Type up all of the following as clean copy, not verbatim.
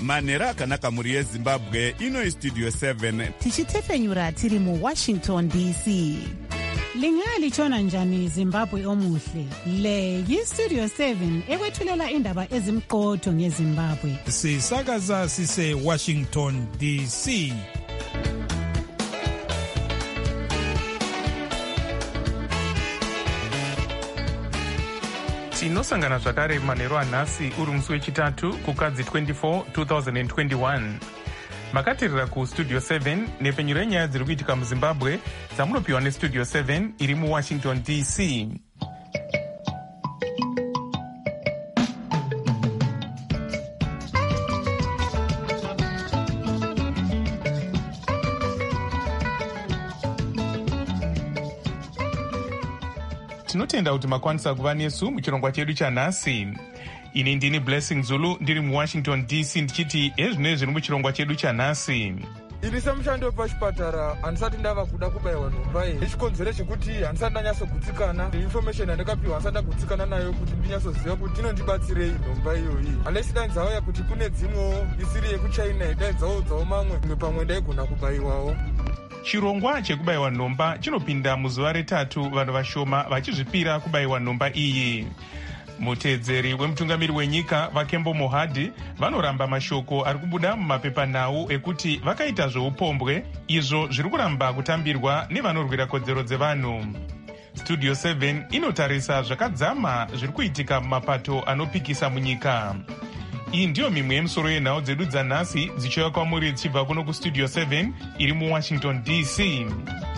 manhero akanaka mhuri yezimbabwe. Ino Studio 7 tichitefenyura tiri muWashington DC. Lingalitshona njani Zimbabwe omuhle? Le yiStudio 7 ekwethulela indaba ezimqotho ngeZimbabwe. Sisakaza sise Washington DC. Tinosangana zvakare manhero anhasi uri musi wechitatu kukadzi 24 2021. Makatirira kuStudio 7 nepfenyuro yenyaya dziri kuitika muZimbabwe dzamunopiwa neStudio 7 iri muWashington DC. Tinotenda kuti makwanisa kuva nesu muchirongwa chedu chanhasi. Ini ndini Blessing Zulu ndiri muWashington DC ndichiti ezvinoi zviri muchirongwa chedu chanhasi. Ini semushandi wepachipatara handisati ndava kuda kubayiwa nhomba iyi nechikonzero chekuti handisati ndanyatsogutsikana. Information yandakapiwa handisati ndagutsikana nayo kuti ndinyatsoziva kuti inondibatsirei nhomba iyoyi. Unless dai dzauya kuti kune dzimwewo isiri yekuChina dai dzaudzawo mamwe pamwe ndaigona kubayiwawo. Chirongwa chekubayiwa nhomba chinopinda muzuva retatu vanhu vashoma vachizvipira kubayiwa nhomba iyi. Mutedzeri wemutungamiri wenyika Vakembo Mohadhi vanoramba mashoko ari kubuda mumapepanhau ekuti vakaita zveupombwe izvo zviri kuramba kutambirwa nevanorwira kodzero dzevanhu. Studio 7 inotarisa zvakadzama zviri kuitika mumapato anopikisa munyika. Iyi ndiyo mimwe yemusoro yenhau dzedu dzanhasi dzichiuya kwamuri dzichibva kuno kuStudio 7 iri muWashington DC.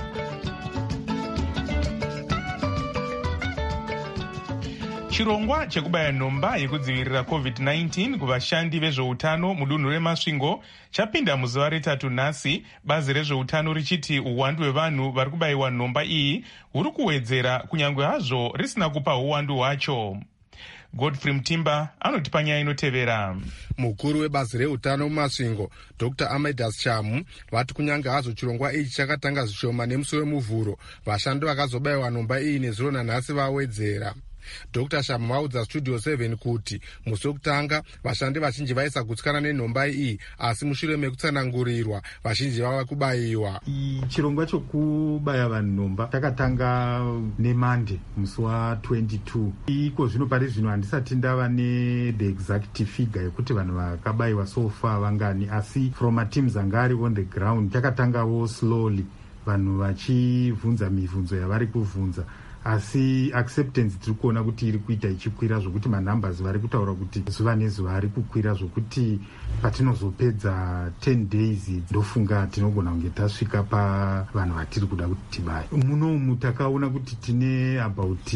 Chirongwa chekubaya nhomba yekudzivirira COVID-19 kuvashandi vezveutano mudunhu reMasvingo chapinda muzuva retatu nhasi, bazi rezveutano richiti uwandu hwevanhu vari kubayiwa nhomba iyi huri kuwedzera kunyange hazvo risina kupa uwandu hwacho. Godfrey Mtimba anotipa nyaya inotevera. Mukuru webazi reutano muMasvingo Dr. Amidas Chamu vati kunyange hazvo chirongwa ichi chakatanga zvishoma nemusi wemuvhuro, vashandi vakazobayiwa nhomba iyi nezuro nanhasi vawedzera. Dr. Shamu vaudza Studio 7 kuti musi wekutanga vashandi vazhinji vaisagutsikana nenhomba iyi, asi mushure mekutsanangurirwa vazhinji vava kubayiwa. Chirongwa chokubaya vanhu nhomba chakatanga neMonday musi wa22. Iko zvino pari zvino handisati ndava the exact figure yekuti vanhu vakabayiwa so far vangani, asi from a teams anga ari on the ground chakatangawo slowly, vanhu vachibvunza mibvunzo yavari kubvunza, asi acceptance tiri kuona kuti iri kuita ichikwira zvokuti manumbers vari kutaura kuti zuva nezuva ari kukwira zvokuti patinozopedza 10 days ndofunga tinogona kunge tasvika pavanhu vatiri kuda kuti tibaye. Munomu takaona kuti tine about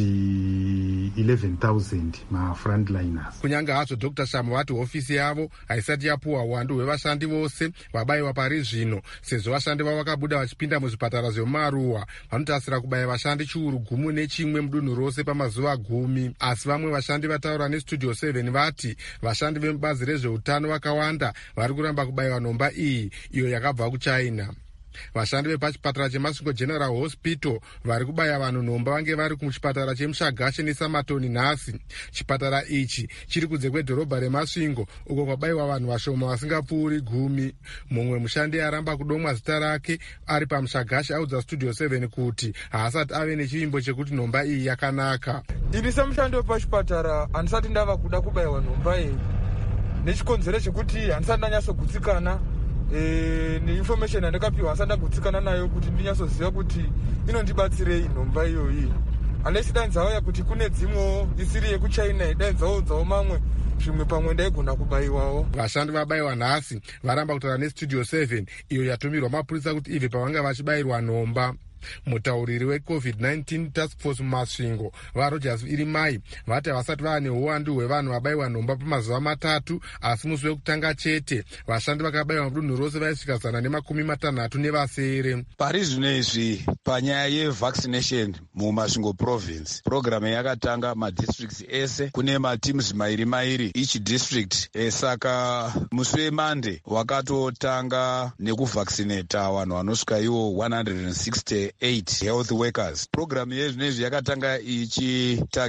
11,000 mafrontliners. Kunyange hazvo Dr. Shamu vati hofisi yavo haisati yapuwa uwandu hwevashandi vose vabayiwa pari zvino, sezvo vashandi vavo vakabuda vachipinda muzvipatara zvemumaruwa vanotasira kubaya vashandi chiuru gumi nechimwe mudunhu rose pamazuva 10. Asi vamwe vashandi vataura neStudio 7 vati vashandi vemubazi rezveutano vakawanda vari kuramba kubayiwa nhomba iyi iyo yakabva kuChina. Vashandi vepachipatara cheMasvingo General Hospital vari kubaya vanhu nhomba vange vari kuchipatara cheMushagashe neSamatoni nhasi. Chipatara ichi chiri kunze kwedhorobha reMasvingo uko kwabayiwa vanhu vashoma vasingapfuuri 10. Mumwe mushandi aramba kudomwa zita rake ari paMushagashe audza Studio 7 kuti haasati ave nechivimbo chekuti nhomba iyi yakanaka. Ini semushandi wepachipatara handisati ndava kuda kubayiwa nhomba iyi nechikonzero chekuti handisati ndanyatsogutsikana. Information yandakapiwa handisati ndagutsikana nayo kuti ndinyatsoziva kuti inondibatsirei nhomba iyoyi. Unless dai dzauya kuti kune dzimwewo isiri yekuChina dai dzaudzawo mamwe zvimwe pamwe ndaigona kubayiwawo. Vashandi vabayiwa nhasi varamba kutaura neStudio 7 iyo yatumirwa mapurisa kuti ibve pavanga vachibayirwa nhomba. Mutauriri weCovid-19 Task Force muMasvingo vaRogers Irimai vati havasati vane uwandu hwevanhu vabayiwa nhomba pamazuva 3, asi musi wekutanga chete vashandi vakabayiwa mudunhu rose vaisvika 160 nevasere. Pari zvino izvi panyaya yevaccination muMasvingo province, programu yakatanga madistricts ese kune mateams mairi each district. Saka musi weMonday wakatotanga nekuvaccinata vanhu vanosvika ivo 168 health workers. Programu yezvinezvi yakatanga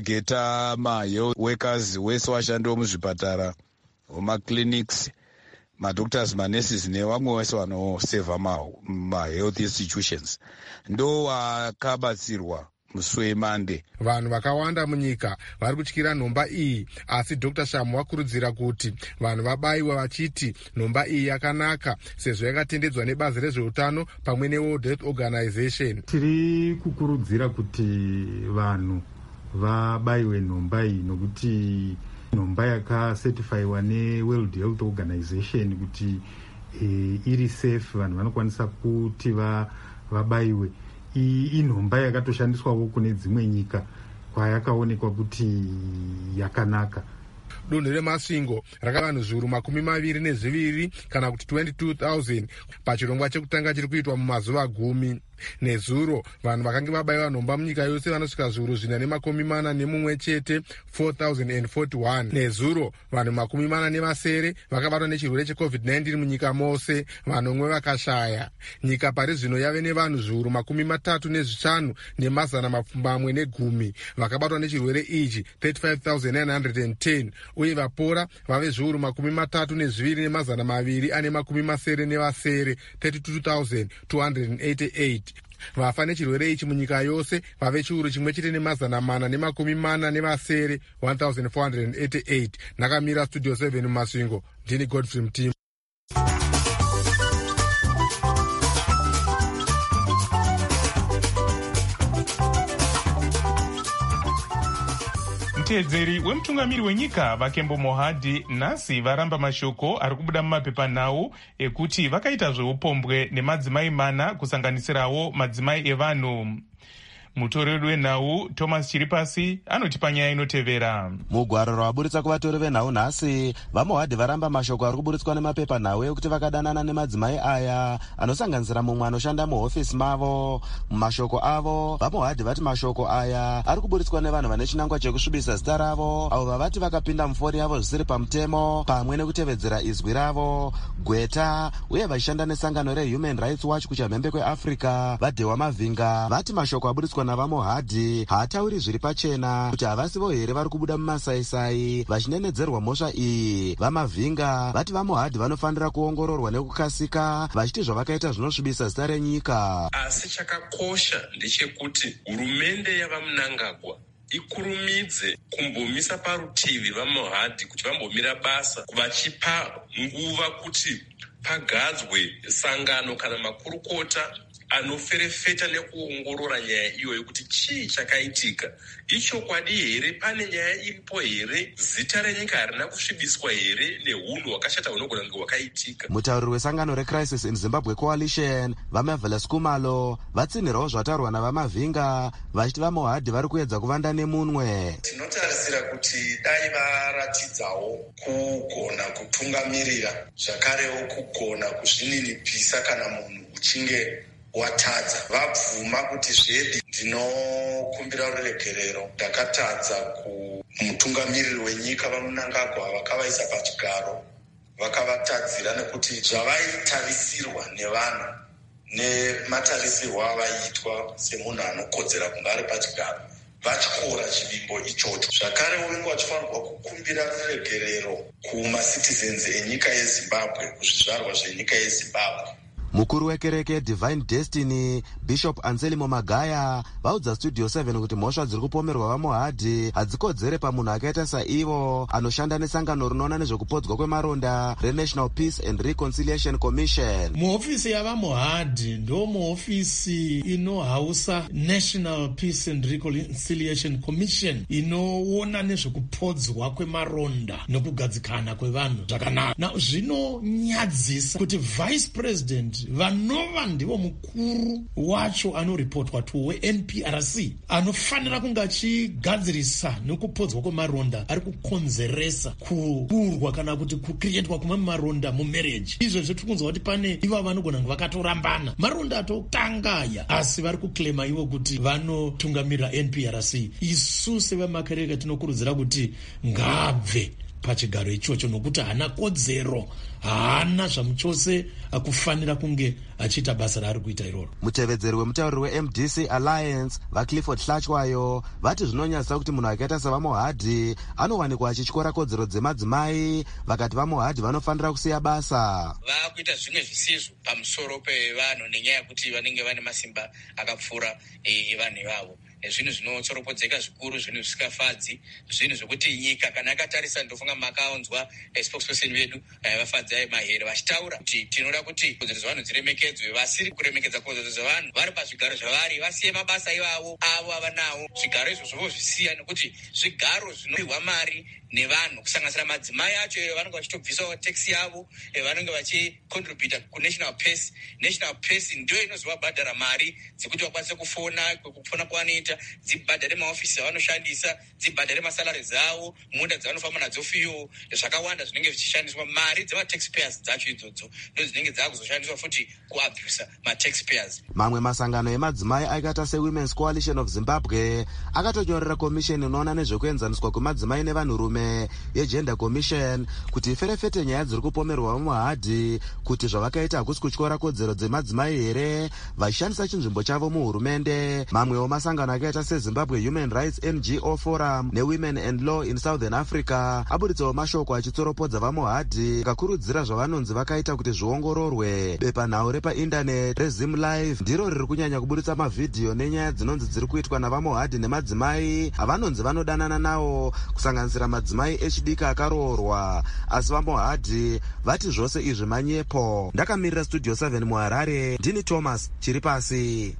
ichitageta mahealth workers wese vashandi vemuzvipatara, vemaclinics madoctors, manurses nevamwe vese vanosevha mahealth institutions ndo vakabatsirwa musi weMonday. Vanhu vakawanda munyika vari kutyira nhomba iyi, asi Dr. Shamu wakurudzira kuti vanhu vabayiwe vachiti nhomba iyi yakanaka sezvo yakatendedzwa nebazi rezveutano pamwe neWorld Health Organization. Tiri kukurudzira kuti vanhu vabayiwe nhomba iyi nokuti nhomba yakacertifyiwa neWorld Health Organization kuti iri safe, vanhu vanokwanisa kuti vabayiwe. Inhomba yakatoshandiswawo kune dzimwe nyika kwayakaonekwa kuti yakanaka. Dunhu reMasvingo rakavanhu zviuru 22 kana kuti 22,000 pachirongwa chekutanga chiri kuitwa mumazuva 10. Nezuro vanhu vakange vabayiwa nhomba munyika yose vanosvika zviuru 441 chete, 4,041. Nezuro vanhu 47 vakabatwa nechirwere cheCovid-19 munyika mose, vanomwe vakashaya. Nyika pari zvino yave nevanhu zviuru 35 nemazana mapfumbamwe negumi vakabatwa nechirwere ichi, 35,910, uye vapora vave zviuru 32 nemazana maviri ane makumi masere nevasere, 32,288. Vafa nechirwere ichi munyika yose vave chiuru chimwe chete nemazana mana nemakumi mana nevasere, 1,488. Nakamira Studio 7 muMasvingo, ndini Godfrey Mtima. Mutedzeri wemutungamiri wenyika Vakembo Mohadhi nhasi varamba mashoko ari kubuda mumapepanhau ekuti vakaita zveupombwe nemadzimai mana kusanganisirawo madzimai evanhu. Mutoreri wenhau Thomas Chiripasi anoti panyaya inotevera. Mugwaro rwaburitsa kuvatori venhau nhasi, vaMohadhi varamba mashoko ari kuburitswa nemapepanhau ekuti vakadanana nemadzimai aya anosanganisira mumwe anoshanda muhofisi mavo. Mumashoko avo, vaMohadhi vati mashoko aya ari kuburitswa nevanhu vane chinangwa chekusvibisa zita ravo, avo vavati vakapinda mufori yavo zvisiri pamutemo pamwe nekutevedzera izwi ravo, gweta, uye vachishanda nesangano reHuman Rights Watch kuchamhembe kweAfrica. Vadhewa Mavhinga vati mashoko aburitswa navaMohadhi haatauri zviri pachena kuti havasivo here vari kubuda mumasaisai vachinenedzerwa mhosva iyi. VaMavhinga vati vaMohadhi vanofanira kuongororwa nekukasika, vachiti zvavakaita zvinosvibisa zita renyika. Asi chakakosha ndechekuti hurumende yavaMnangagwa ikurumidze kumbomisa parutivi vaMohadhi kuti vambomira basa, vachipa nguva kuti pagadzwe sangano kana makurukota anoferefeta nekuongorora nyaya iyoyo kuti chii chakaitika. Ichokwadi here? Pane nyaya iripo here? Zita renyika harina kusvibiswa here nehunhu hwakashata hunogona kunge hwakaitika? Mutauriri wesangano reCrisis in Zimbabwe Coalition vaMarvelous Kumalo vatsinhirawo zvataurwa navaMavhinga vachiti vaMohadhi vari kuedza kuvanda nemunwe. Tinotarisira kuti dai varatidzawo kugona kutungamirira, zvakarewo kugona kuzvininipisa kana munhu uchinge watadza. Vabvuma kuti zvedi ndinokumbira ruregerero, ndakatadza kumutungamiriri wenyika vaMnangagwa vakavaisa pachigaro, vakavatadzira nekuti zvavaitarisirwa nevanhu nematarisirwo avaiitwa semunhu anokodzera kunge ari pachigaro vatyora chivimbo ichocho. Zvakare unenge vachifanirwa kukumbira ruregerero kumacitizens enyika yeZimbabwe, kuzvizvarwa zvenyika yeZimbabwe. Mukuru wekereke Divine Destiny Bishop Anselmo Magaya vaudza Studio 7 kuti mhosva dziri kupomerwa vaMohadhi hadzikodzere pamunhu akaita saivo anoshanda nesangano rinoona nezvekupodzwa kwemaronda reNational Peace and Reconciliation Commission. Muhofisi yavaMohadhi ndo muhofisi inohausa National Peace and Reconciliation Commission inoona nezvekupodzwa kwemaronda nekugadzikana kwevanhu zvakanaka. Zvinonyadzisa kuti Vice President vanova ndivo mukuru wacho anoripotwa toweNPRC anofanira kunge achigadzirisa nekupodzwa kwemaronda ari kukonzeresa kuurwa kana kuti kukrietwa kwemamwe maronda mumarriage. Izvezvo tiri kunzwa kuti pane ivo vanogona kunge vakatorambana maronda atotanga aya, asi vari kuklema ivo kuti vanotungamirira NPRC. Isu sevamakereke tinokurudzira kuti ngabve pachigaro ichocho, nokuti haana kodzero, haana zvamuchose kufanira kunge achiita basa raari kuita iroro. Mutevedzeri wemutauriri weMDC Alliance vaClifford Hlachwayo vati zvinonyatsa kuti munhu akaita sevaMohadhi anowanikwa achityora kodzero dzemadzimai, vakati vaMohadhi vanofanira kusiya basa. Vakuita zvimwe zvisizvo pamusoro pevanhu nenyaya yekuti vanenge vane masimba akapfuura evanhu ivavo. Zvinhu zvinotsoropedzeka zvikuru, zvinhu zvisikafadzi, zvinhu zvokuti nyika kana yakatarisa, ndofunga makaonzwa spokesperson vedu vafadza mahere vachitaura kuti tinoda kuti kodzero dzevanhu dziremekedzwe. Vasiri kuremekedza kodzero dzevanhu vari pazvigaro zvavari vasiye mabasa ivavo avo avanawo. Zvigaro izvozvo vozvisiya nekuti zvigaro zvinopihwa mari nevanhu, kusanganisira madzimai acho vanenge vachitobvisawo taxi yavo, vanenge vachicontributa kunational pace. National pace ndio inozovabhadhara mari dzekuti vakwanise kufona kwavanoita, dzibhadhare maofisi avanoshandisa, dzibhadhare masalari avo, munda dzavanofamba nadzo, fiyo, zvakawanda zvinenge zvichishandiswa. Mari dzemataxpayers dzacho idzodzo ndo dzinenge dzakuzoshandiswa futi kuabhusa mataxpayers. Mamwe masangano emadzimai akaita seWomen's Coalition of Zimbabwe akatonyorera komisheni inoona nezvekuenzaniswa kwemadzimai nevanhurume yeGender Commission kuti iferefete nyaya dziri kupomerwa vaMohadhi kuti zvavakaita hakusi kutyora kodzero dzemadzimai here, vachishandisa chinzvimbo chavo muhurumende. Mamwewo masangano akaita seZimbabwe Human Rights NGO Forum neWomen and Law in Southern Africa aburitsawo mashoko achitsoropodza vaMohadhi, akakurudzira zvavanonzi vakaita kuti zviongororwe. Bepanhau repaindaneti reZim Live ndiro riri kunyanya kuburitsa mavhidhiyo nenyaya dzinonzi dziri kuitwa navaMohadhi nemadzimai avanonzi vanodanana nawo, kusanganisira madzimai echidiki akaroorwa. Asi vaMohadhi vati zvose izvi manyepo. Ndakamirira Studio 7 muHarare, ndini Thomas Chiripasi.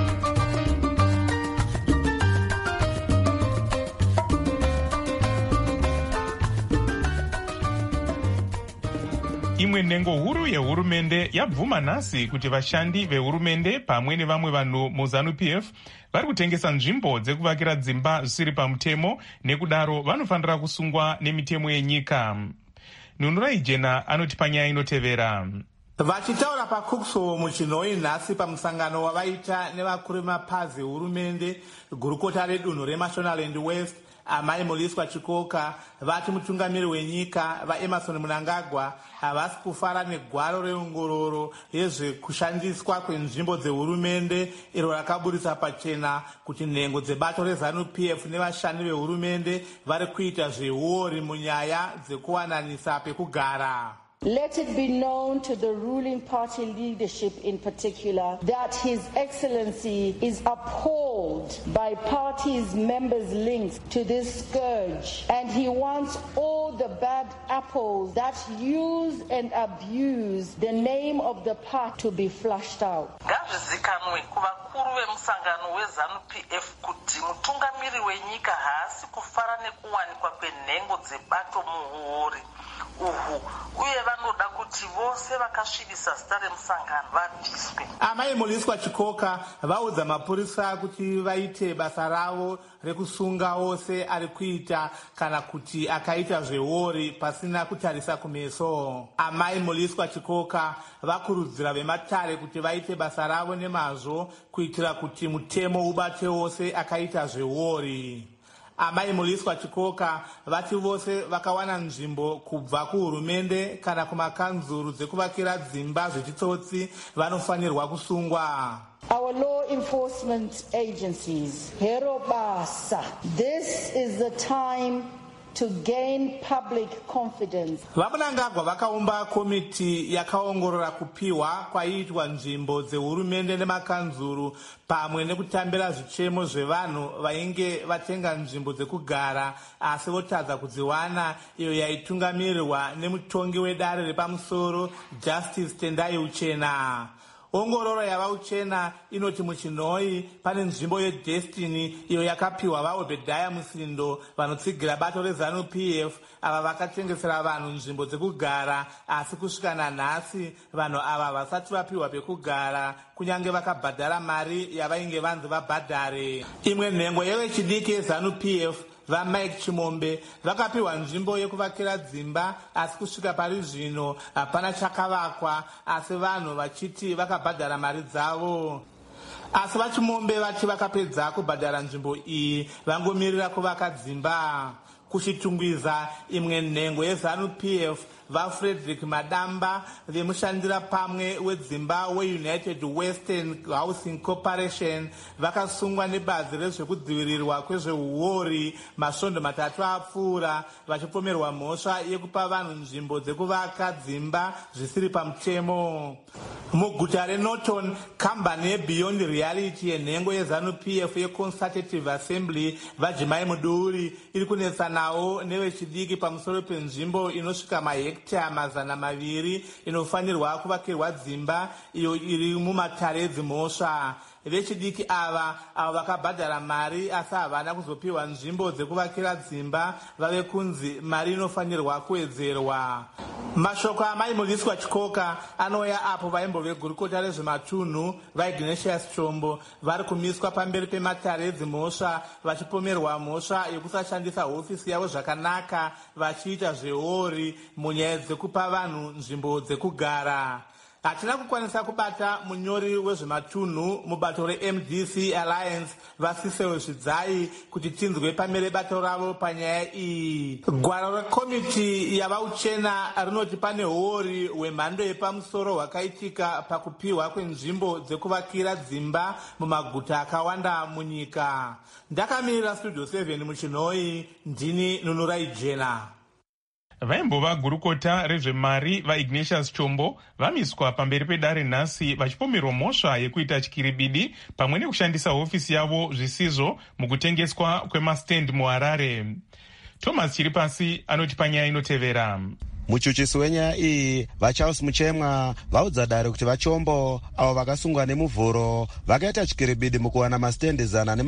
Imwe nhengo huru yehurumende yabvuma nhasi kuti vashandi vehurumende pamwe nevamwe vanhu muZANU-PF vari kutengesa nzvimbo dzekuvakira dzimba zvisiri pamutemo, nekudaro vanofanira kusungwa nemitemo yenyika. Nunurai Jena anoti panyaya inotevera. Vachitaura paCooksovo muChinoi nhasi pamusangano wavaita nevakuru vemapazi ehurumende gurukota redunhu reMashonaland West, Amai Muliswa Chikoka vati mutungamiri wenyika vaEmerson Mnangagwa havasi kufara negwaro reongororo yezvekushandiswa kwenzvimbo dzehurumende iro rakaburitsa pachena kuti nhengo dzebato reZANU-PF nevashandi vehurumende vari kuita zveuori munyaya dzekuwananisa pekugara. Let it be known to the ruling party leadership in particular that His Excellency is appalled by party's members' links to this scourge, and he wants all the bad apples that use and abuse the name of the party to be flushed out. Ngazvizikanwe kuvakuru vemusangano weZANU-PF kuti mutungamiri wenyika haasi kufara nekuwanikwa kwenhengo dzebato muhuori uhu, uye vanoda kuti vose vakasvibisa zita remusangano varwiswe. Amai Muliswa Chikoka vaudza mapurisa kuti vaite basa ravo rekusunga wose ari kuita kana kuti akaita zveuori pasina kutarisa kumeso. Amai Muliswa Chikoka vakurudzira vematare kuti vaite basa ravo nemazvo kuitira kuti mutemo ubate wose akaita zveuori. Amai Muliswa Chikoka vati vose vakawana nzvimbo kubva kuhurumende kana kumakanzuru dzekuvakira dzimba zvechitsotsi vanofanirwa kusungwa. Our law enforcement agencies, hero basa, this is the time to gain public confidence. VaMnangagwa vakaumba komiti yakaongorora kupiwa kwaiitwa nzvimbo dzehurumende nemakanzuru pamwe nekutambira zvichemo zvevanhu vainge vatenga nzvimbo dzekugara asi votadza kudziwana, iyo yaitungamirirwa nemutongi wedare repamusoro Justice Tendai Uchena. Ongororo yava Uchena inoti muChinoi pane nzvimbo yeDestiny iyo yakapiwa vaObedhaya Musindo vanotsigira bato reZANU-PF ava vakatengesera vanhu nzvimbo dzekugara, asi kusvika nanhasi vanhu ava vasati vapiwa pekugara kunyange vakabhadhara mari yavainge vanzi vabhadhare. Imwe nhengo yevechidiki yeZANU-PF vaMike Chimombe vakapiwa nzvimbo yekuvakira dzimba, asi kusvika pari zvino hapana chakavakwa, asi vanhu vachiti vakabhadhara mari dzavo. Asi vaChimombe vati vakapedza kubhadhara nzvimbo iyi vangomirira kuvaka dzimba. kuchitungwiza imwe nhengo yeZANU-PF vaFrederick Madamba vemushandira pamwe wedzimba weUnited Western Housing Corporation vakasungwa nebazi rezvekudzivirirwa kwezveuori masvondo 3 apfuura vachipomerwa mhosva yekupa vanhu nzvimbo dzekuvaka dzimba zvisiri pamutemo. Muguta reNorton, kambani yeBeyond Reality yenhengo yeZANU-PF yeConsultative Assembly vaJimai Muduri iri kunetsanawo nevechidiki pamusoro penzvimbo inosvika mahekita 200 inofanirwa kuvakirwa dzimba iyo iri mumatare edzimhosva. Vechidiki ava vakabhadhara mari asi havana kuzopiwa nzvimbo dzekuvakira dzimba vave kunzi mari inofanirwa kuwedzerwa. Mashoko amai Muliswa Chikoka anouya apo vaimbove gurukota rezvematunhu vaIgnatius Chombo vari kumiswa pamberi pematare edzimhosva vachipomerwa mhosva yekusashandisa hofisi yavo zvakanaka vachiita zveori munyaya dzekupa vanhu nzvimbo dzekugara. Hatina kukwanisa kubata munyori wezvematunhu mubato reMDC Alliance Vasisewo Zvidzai kuti tinzwe pamere bato ravo panyaya iyi. Gwaro rekomiti yavauchena rinoti pane huori hwemhando yepamusoro hwakaitika pakupiwa kwenzvimbo dzekuvakira dzimba mumaguta akawanda munyika. Ndakamirira Studio 7 muChinhoi, ndini Nunurai Jena. Vaimbova gurukota rezvemari vaIgnatius Chombo vamiswa pamberi pedare nhasi vachipomerwa mhosva yekuita chikiribidi pamwe nekushandisa hofisi yavo zvisizvo mukutengeswa kwemastendi muHarare. Thomas Chiripasi anoti panyaya inotevera. Muchuchisi wenyaya iyi vaCharles Muchemwa vaudza dare kuti vaChombo avo vakasungwa nemuvhuro vakaita chikiribidi mukuwana mastendi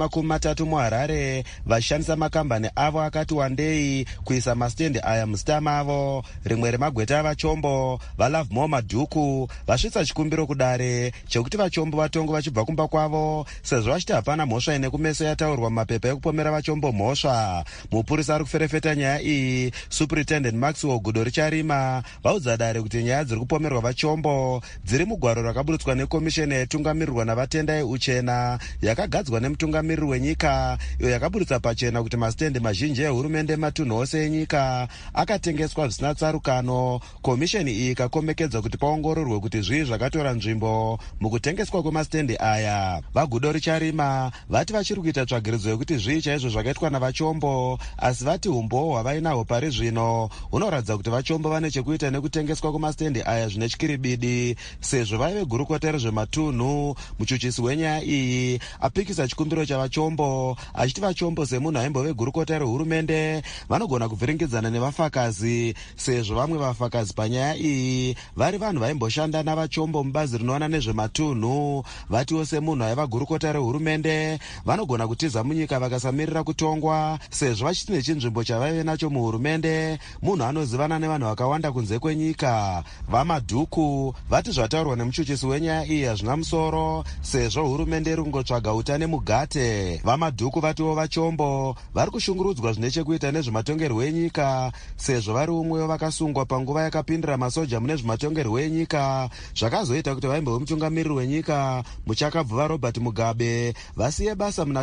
130 muHarare vachishandisa makambani avo akati wandei kuisa mastendi aya muzita mavo. Rimwe remagweta avaChombo vaLove More Madhuku vasvitsa chikumbiro kudare chekuti vaChombo vatongo vachibva kumba kwavo sezvo vachiti hapana mhosva ine kumeso yataurwa mumapepa ekupomera vaChombo mhosva. Mupurisa ari kuferefeta nyaya iyi Superintendent Maxwell Gudoricha Rima vaudza dare kuti nyaya dziri kupomerwa vaChombo dziri mugwaro rakaburutswa nekomisheni yaitungamirirwa navatenda euchena yakagadzwa nemutungamiriri wenyika iyo yakaburutsa pachena kuti mastendi mazhinji ehurumende matunhu ose enyika akatengeswa zvisina tsarukano. Komisheni iyi ikakomekedza kuti paongororwe kuti zvii zvakatora nzvimbo mukutengeswa kwemastendi aya. Vagudoricha Rima vati vachiri kuita tsvagiridzo yekuti zvii chaizvo zvakaitwa navaChombo, asi vati umbowo hwavainahwo pari zvino hunoratidza kuti vaChombo vane chekuita nekutengeswa kwemastendi aya zvine chikiribidi sezvo vaive gurukota rezvematunhu. Muchuchisi wenyaya iyi apikisa chikumbiro chavaChombo achiti vaChombo semunhu aimbove gurukota rehurumende vanogona kuvhiringidzana nevafakazi sezvo vamwe vafakazi panyaya iyi vari vanhu vaimboshanda navaChombo mubazi rinoona nezvematunhu. Vatiwo semunhu aiva gurukota rehurumende vanogona kutiza munyika vakasamirira kutongwa sezvo vachiti nechinzvimbo chavaive nacho muhurumende munhu anozivana nevanhu vakawanda kunze kwenyika. VaMadhuku vati zvataurwa nemuchuchisi wenyaya iyi hazvina musoro sezvo hurumende iri kungotsvaga utane mugate. VaMadhuku vatiwo vaChombo vari kushungurudzwa zvine chekuita nezvematongerwo enyika sezvo vari umwewo vakasungwa panguva yakapindira masoja mune zvematongerwo enyika zvakazoita kuti vaimbe vemutungamiriri wenyika muchakabvuva Robert Mugabe vasiye basa muna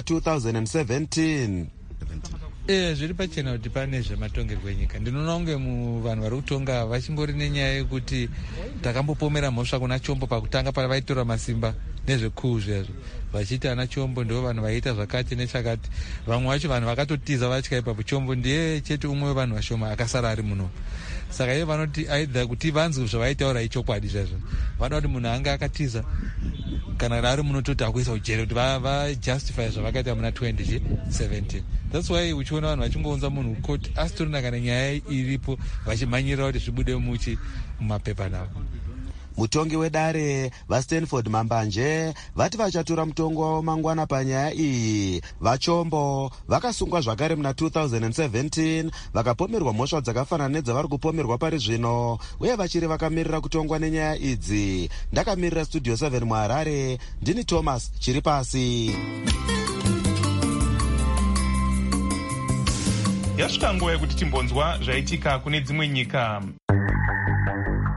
2017. Zviri pachena kuti pane zvematongerwo enyika. Ndinoona kunge vanhu vari kutonga vachimbori nenyaya yekuti takambopomera mhosva kuna Chombo pakutanga pavaitora masimba nezvekuu zvezvo vachiti ana Chombo ndo vanhu vaiita zvakati nechakati. Vamwe vacho vanhu vakatotiza vatya ipapo Chombo ndiye chete umwe wevanhu vashoma akasara ari muno. Saka iye vanoti aidha kuti vanzwe zvavaitaura ichokwadi zvezvo vanoda kuti munhu anga akatiza kana ari muno toti akuisa ujere kuti vajustify zvavakaita muna 2017. That's why uchiona vanhu vachingounza munhu koti asitorina kana nyaya iripo vachimhanyirira kuti zvibude mumapepa navo. Mutongi wedare vaStanford Mambanje vati vachatura mutongo wavo mangwana panyaya iyi. VaChombo vakasungwa zvakare muna 2017 vakapomerwa mhosva dzakafanana nedzavari kupomerwa pari zvino uye vachiri vakamirira kutongwa nenyaya idzi. Ndakamirira Studio 7 muHarare, ndini Thomas Chiripasi. Yasvika nguva yekuti timbonzwa zvaitika kune dzimwe nyika.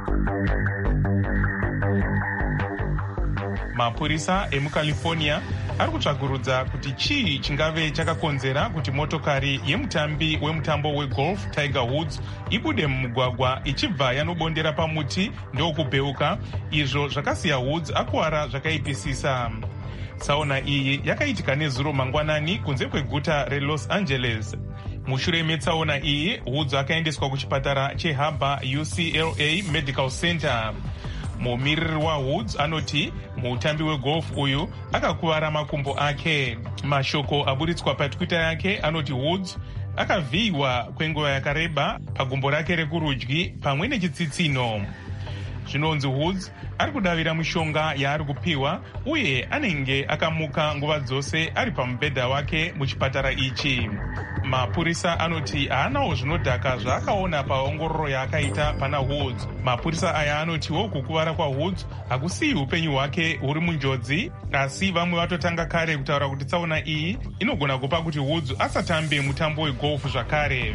Mapurisa emuCalifornia ari kutsvagurudza kuti chii chingave chakakonzera kuti motokari yemutambi wemutambo wegolf Tiger Woods ibude mumugwagwa ichibva yanobondera pamuti ndokubheuka, izvo zvakasiya Woods akuwara zvakaipisisa. Tsaona iyi yakaitika nezuro mangwanani kunze kweguta reLos Angeles. Mushure metsaona iyi, Woods akaendeswa kuchipatara cheHarbor UCLA Medical Center. Mumiriri waWoods anoti mutambi wegolf uyu akakuvara makumbo ake. Mashoko aburitswa paTwitter yake anoti Woods akavhiyiwa kwenguva yakareba pagumbo rake rekurudyi pamwe nechitsitsino. Zvinonzi Woods ari kudavira mishonga yaari kupiwa uye anenge akamuka nguva dzose ari pamubhedha wake muchipatara ichi. Mapurisa anoti haanawo zvinodhaka zvaakaona paongororo yaakaita pana Woods. Mapurisa aya anotiwo kukuvara kwaWoods hakusiyi upenyu hwake huri munjodzi, asi vamwe vatotanga kare kutaura kuti tsaona iyi inogona kupa kuti Woods asatambe mutambo wegolf zvakare.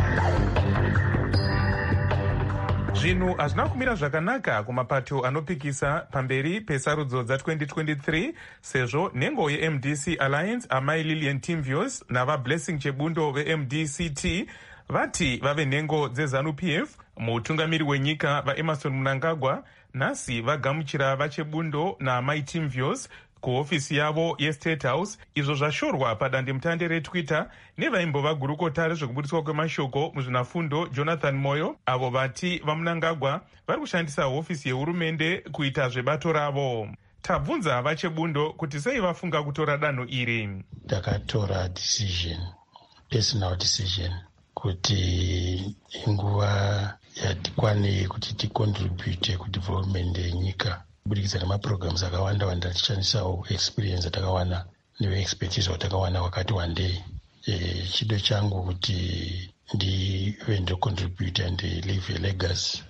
Zvinhu hazvina kumira zvakanaka kumapato anopikisa pamberi pesarudzo dza2023 sezvo nhengo yeMDC Alliance amai Lillian Timvios navaBlessing Chebundo veMDCT vati vave nhengo dzeZANU-PF. Mutungamiri wenyika vaEmmerson Mnangagwa nhasi vagamuchira vaChebundo naamai Timvios kuhofisi yavo yeState House, izvo zvashorwa padandemutande reTwitter nevaimbova gurukota rezvekuburitswa kwemashoko muzvinafundo Jonathan Moyo, avo vati vaMnangagwa vari kushandisa hofisi yehurumende kuita zvebato ravo. Tabvunza vaChebundo kuti sei vafunga kutora danho iri. Takatora personal decision kuti inguva yatikwane kuti ticontribute kudevelopment yenyika kubudikidza nemaprograms akawanda wanda tichishandisawo experience atakawana neexpertise watakawana wakati wandei. Chido changu kuti ndive ndocontribute and leave a legacy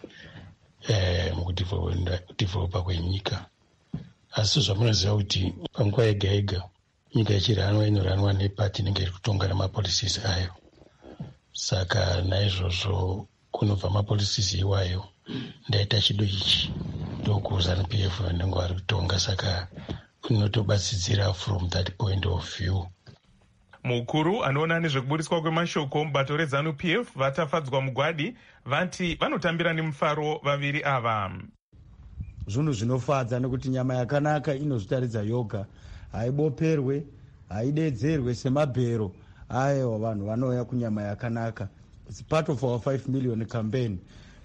mukudevelopa kwenyika. Asi zvamunoziva kuti panguva yega yega nyika ichiranwa inoranwa nepati inenge iri kutonga nemapolicies ayo. Saka naizvozvo kunobva mapolicies iwayo ndaita chido ichi ndokuZANU-PF vanenge vari kutonga, saka unotobatsidzira from that point of view. Mukuru anoona nezvekuburitswa kwemashoko mubato reZANU-PF vatafadzwa mugwadi vati vanotambira nemufaro vaviri ava. Zvinhu zvinofadza nekuti nyama yakanaka inozvitaridza yoga, haiboperwe haidedzerwe semabhero. Aiwa vanhu vanouya kunyama yakanaka. It's part of our 5 million campaign.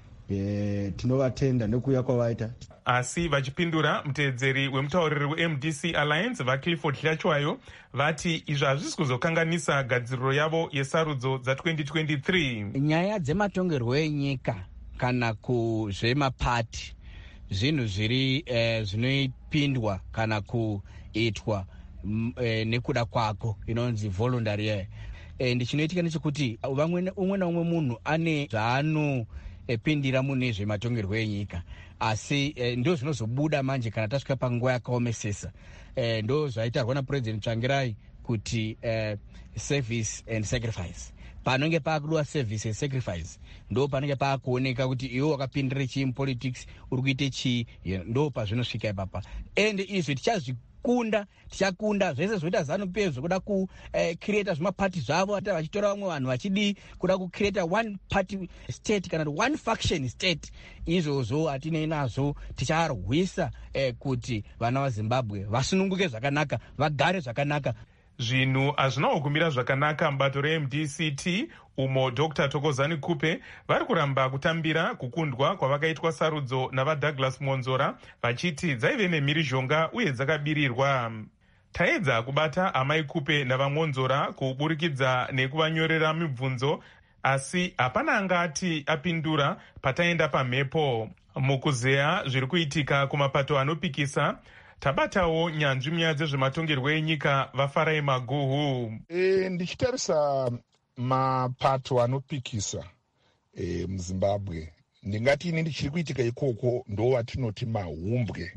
Tinovatenda nekuuya kwavaita. Asi vachipindura, muteedzeri wemutauriri weMDC Alliance vaClifford Hlachwayo vati izvi hazvisi kuzokanganisa gadziriro yavo yesarudzo dza2023. Nyaya dzematongerwo enyika kana kuzvemapati zvinhu zviri zvinopindwa kana kuitwa nekuda kwako, inonzi voluntary. Ndichinoitika nechekuti umwe naumwe munhu ane zvaanopindira mune zvematongerwo enyika, asi ndo zvinozobuda manje kana tasvika panguva yakaomesesa. Ndo zvaitarwa naPresident Tsvangirai kuti service and sacrifice. Panenge pakudiwa service and sacrifice ndo panenge pakuoneka kuti iwe wakapindira chii mupolitics, uri kuite chii, ndo pazvinosvika ipapa. And izvi tichakunda zvese zvoita ZANU-PF zvokuda kucreata zvimapati zvavo, vachitora vamwe vanhu vachidi kuda kucreata one party state kana one faction state. Izvozvo hatinei nazvo, ticharwisa kuti vana vaZimbabwe vasununguke zvakanaka, vagare zvakanaka. Zvinhu hazvinawo kumira zvakanaka mubato reMDCT umo Dr. Thokozani Kupe vari kuramba kutambira kukundwa kwavakaitwa sarudzo navaDouglas Monzora vachiti dzaive nemhirizhonga uye dzakabirirwa. Taedza kubata amai Kupe navaMonzora kuburikidza nekuvanyorera mibvunzo, asi hapana angati apindura pataenda pamhepo. Mukuzeya zviri kuitika kumapato anopikisa, tabatawo nyanzvi munyaya dzezvematongerwo enyika vaFarai Maguhu. Ndichitarisa mapato anopikisa muZimbabwe, ndingati ini ndichiri kuitika ikoko ndo watinoti mahumbwe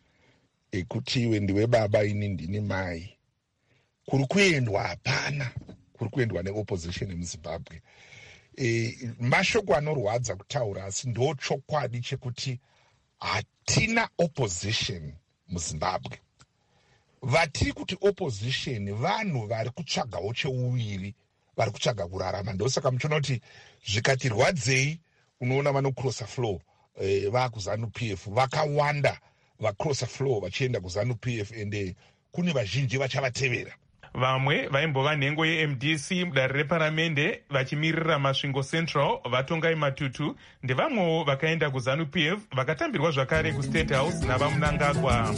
ekuti iwe ndiwe baba ini ndini mai. Kuri kuendwa hapana, kuri kuendwa neopposition muZimbabwe. Mashoko anorwadza kutaura, asi ndo chokwadi chekuti hatina opposition muZimbabwe. vatiri kuti opposition vanhu vari kutsvagawo cheuviri, vari kutsvaga kurarama. Ndosaka muchiona kuti zvikati rwadzei unoona vanocrossa floor vakuzanu-PF vakawanda vacrossa floor vachienda kuzanu-PF ende kune vazhinji vachavatevera. Vamwe vaimbova nhengo yeMDC mudare reparamende vachimirira masvingo Central vatongai Matutu ndevamwewo vakaenda kuzanu-PF vakatambirwa zvakare kuState House navaMnangagwa.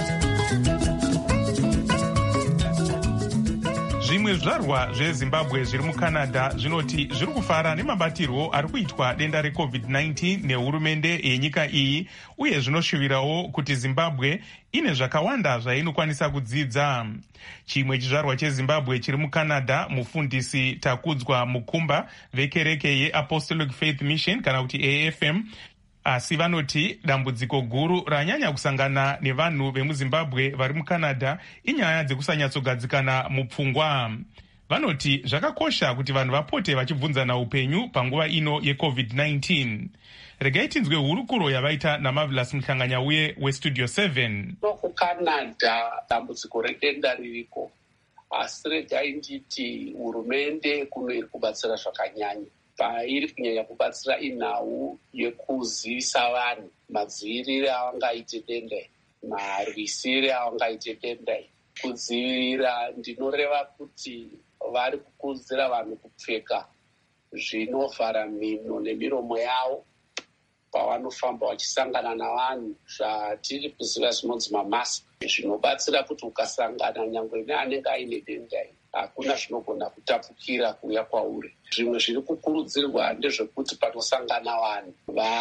Zvimwe zvizvarwa zveZimbabwe zviri muCanada zvinoti zviri kufara nemabatirwo ari kuitwa denda reCovid-19 nehurumende yenyika iyi, uye zvinoshuvirawo kuti Zimbabwe ine zvakawanda zvainokwanisa kudzidza. Chimwe chizvarwa cheZimbabwe chiri muCanada, mufundisi Takudzwa Mukumba vekereke yeApostolic Faith Mission kana kuti AFM, asi vanoti dambudziko guru ranyanya kusangana nevanhu vemuZimbabwe vari muCanada inyaya dzekusanyatsogadzikana mupfungwa. Vanoti zvakakosha kuti vanhu vapote vachibvunzana upenyu panguva ino yeCovid-19. Regai tinzwe hurukuro yavaita naMarvelous Mhlanganyauye weStudio 7. KuCanada dambudziko redenda ririko, asi regai nditi hurumende kuno iri kubatsira zvakanyanya. Pairi kunyanya kubatsira inhau yekuzivisa vanhu madzivirire avangaite denda, marwisire avangaite denda. Kudzivirira ndinoreva kuti vari kukurudzira vanhu kupfeka zvinovhara mhino nemiromo yavo pavanofamba vachisangana navanhu, zvatiri kuziva zvinonzi mamasiki, zvinobatsira kuti ukasangana nyangwe neanenge aine denda hakuna zvinogona kutapukira kuuya kwauri. Zvimwe zviri kukurudzirwa ndezvekuti panosangana vanhu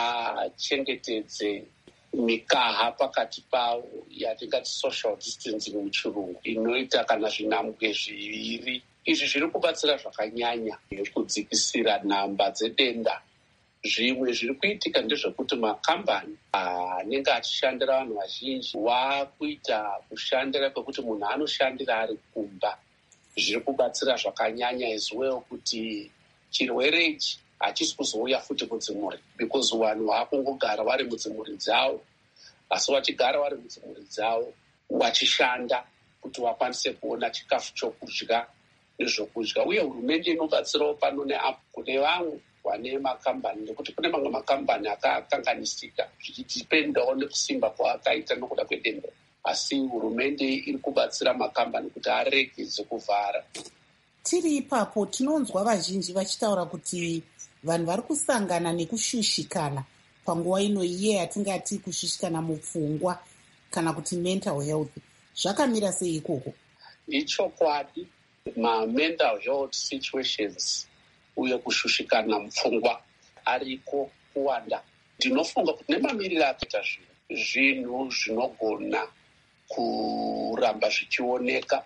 vachengetedze mikaha pakati pavo yatingati social distancing muchirungu, inoita kana zvinambwe zviviri. Izvi zviri kubatsira zvakanyanya kudzikisira nhamba dzedenda. Zvimwe zviri kuitika ndezvekuti makambani anenge achishandira vanhu vazhinji wakuita kushandira kwekuti munhu anoshandira ari kumba. Zviri kubatsira zvakanyanya izwewo kuti chirwere ichi hachisi kuzouya futi mudzimuri, because vanhu vakungogara vari mudzimuri dzavo, asi vachigara vari mudzimuri dzavo vachishanda kuti vakwanise kuona chikafu chokudya nezvokudya. Uye hurumende inobatsirawo pano neapo kune vamwe vane makambani, nekuti kune mamwe makambani akakanganisika zvichidipendawo nekusimba kwaakaita nokuda kwedenda, asi hurumende iri kubatsira makambani kuti aregedze kuvhara. Tiri ipapo tinonzwa vazhinji vachitaura kuti vanhu vari kusangana nekushushikana panguva ino iye yatingati kushushikana mupfungwa kana kuti mental health. Zvakamira sei ikoko? Ichokwadi, ma-mental health situations uye kushushikana mupfungwa ariko kuwanda. Ndinofunga kuti nemamiriro akaita zvinhu zvinogona kuramba zvichioneka,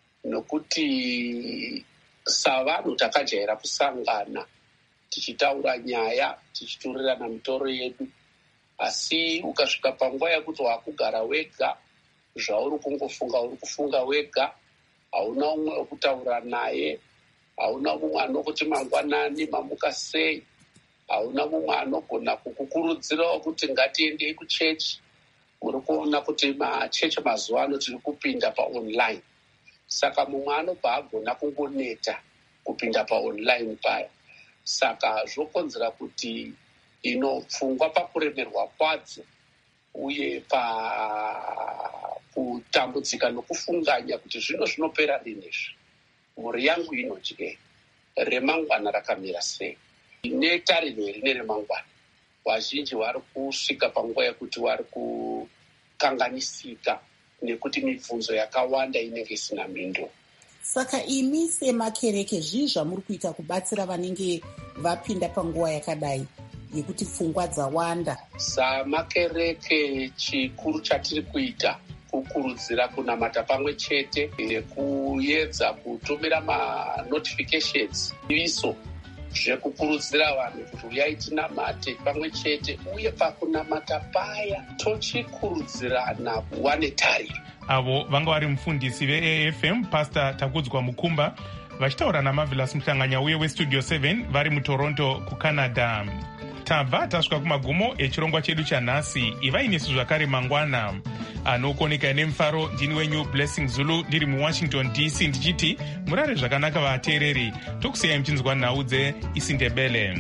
nokuti savanhu takajaira kusangana tichitaura nyaya, tichiturirana mitoro yedu, asi ukasvika panguva yekuti wakugara wega, zvauri kungofunga uri kufunga wega, hauna umwe wekutaura naye, hauna mumwe anokuti mangwanani mamuka sei, hauna mumwe anogona kukukurudzirawo kuti ngatiendei kuchechi. Muri kuona kuti machechi mazuva ano tiri kupinda paonline, saka mumwe anobva agona kungoneta kupinda paonline paya. Saka zvokonzera kuti pfungwa pakuremerwa kwadzo uye pakutambudzika nokufunganya kuti zvino zvinopera rinezvi, mhuri yangu inodye, remangwana rakamira sei, netariro iri neremangwana. Vazhinji vari kusvika panguva yekuti vari kukanganisika nekuti mibvunzo yakawanda inenge isina mhindo. Saka imi semakereke zvii zvamuri kuita kubatsira vanenge vapinda panguva yakadai yekuti pfungwa dzawanda? Samakereke chikuru chatiri kuita kukurudzira kunamata pamwe chete nekuedza kutumira ma-notifications iviso zvekukurudzira vanhu kuti uyai tinamate pamwe chete, uye pakunamata paya tochikurudzirana kuva netariro. Avo vanga vari mufundisi veAFM Pastor Takudzwa Mukumba vachitaura naMarvelous Mhlanganyauye weStudio 7 vari muToronto kuCanada. tabva tasvika kumagumo echirongwa chedu chanhasi. ivai nesu zvakare mangwana. Anokoneka nemufaro ndini wenyu Blessing Zulu ndiri muWashington DC ndichiti murare zvakanaka vateereri. Tokusiyai muchinzwa nhau dzeIsindebele.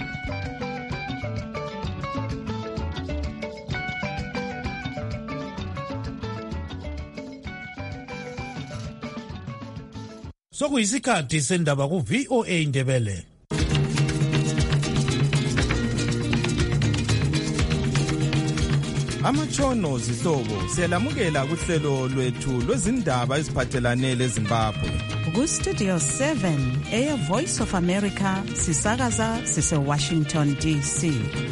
Sokuyisikhathi sendaba ku-VOA Indebele. Amatshono zihlobo siyalamukela kuhlelo lwethu lwezindaba eziphathelane leZimbabwe. Ku-Studio 7 Air Voice of America sisakaza sise-Washington DC.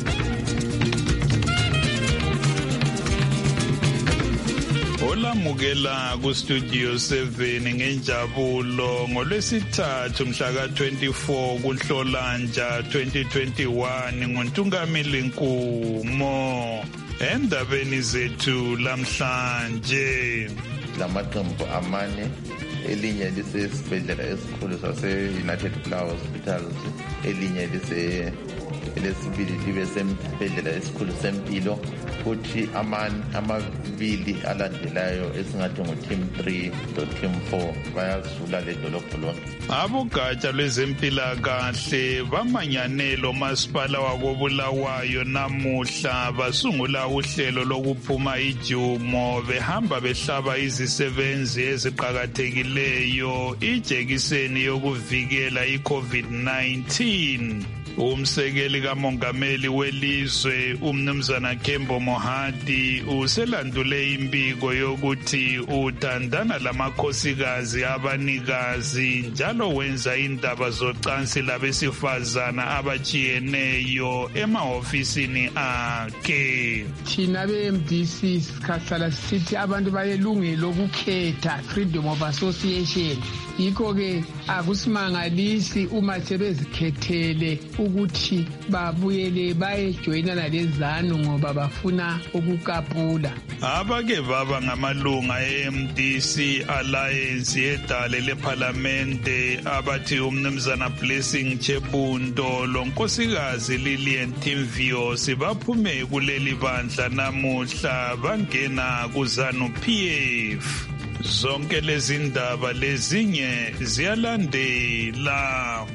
Olamukela ku-Studio 7 ngenjabulo ngolwesithathu mhla ka-24 kuNhlolanja 2021 nguNtungamili Nkumo. Endabeni zethu lamhlanje, lamaqembu amane elinye lisesibhedlela esikhulu sase-United Flower Hospitals, elinye elesibili libe sembhedlela esikhulu sempilo, futhi amabili alandelayo esingathi ngu-Team 3 lo-Team 4 bayazula ledolobho lonke. Abogatsha lwezempilakahle bamanyanele umasipala wakobulawayo namuhla basungula uhlelo lokuphuma ijumo behamba behlaba izisebenzi eziqakathekileyo ijekiseni yokuvikela i-COVID-19. Umsekeli kamongameli welizwe umnumzana Kembo Mohadi uselandule imbiko yokuthi uthandana lamakhosikazi abanikazi njalo wenza indaba zocansi labesifazana abajiyeneyo emahofisini akhe. Thina be-MDC sikhahlala sithi abantu bayelungelo ukukhetha, freedom of association. Yikho-ke akusimangalisi uma sebezikhethele ukuthi babuyele bayejoyinana lezanu ngoba bafuna ukukapula. Abake baba ngamalunga e-MDC Alliance yedale lephalamende abathi umnumzana Blessing Chebundo lonkosikazi Lillian Timvio sibaphume kuleli bandla namuhla bangena kuZANU PF. Zonke lezi ndaba lezinye ziyalandela.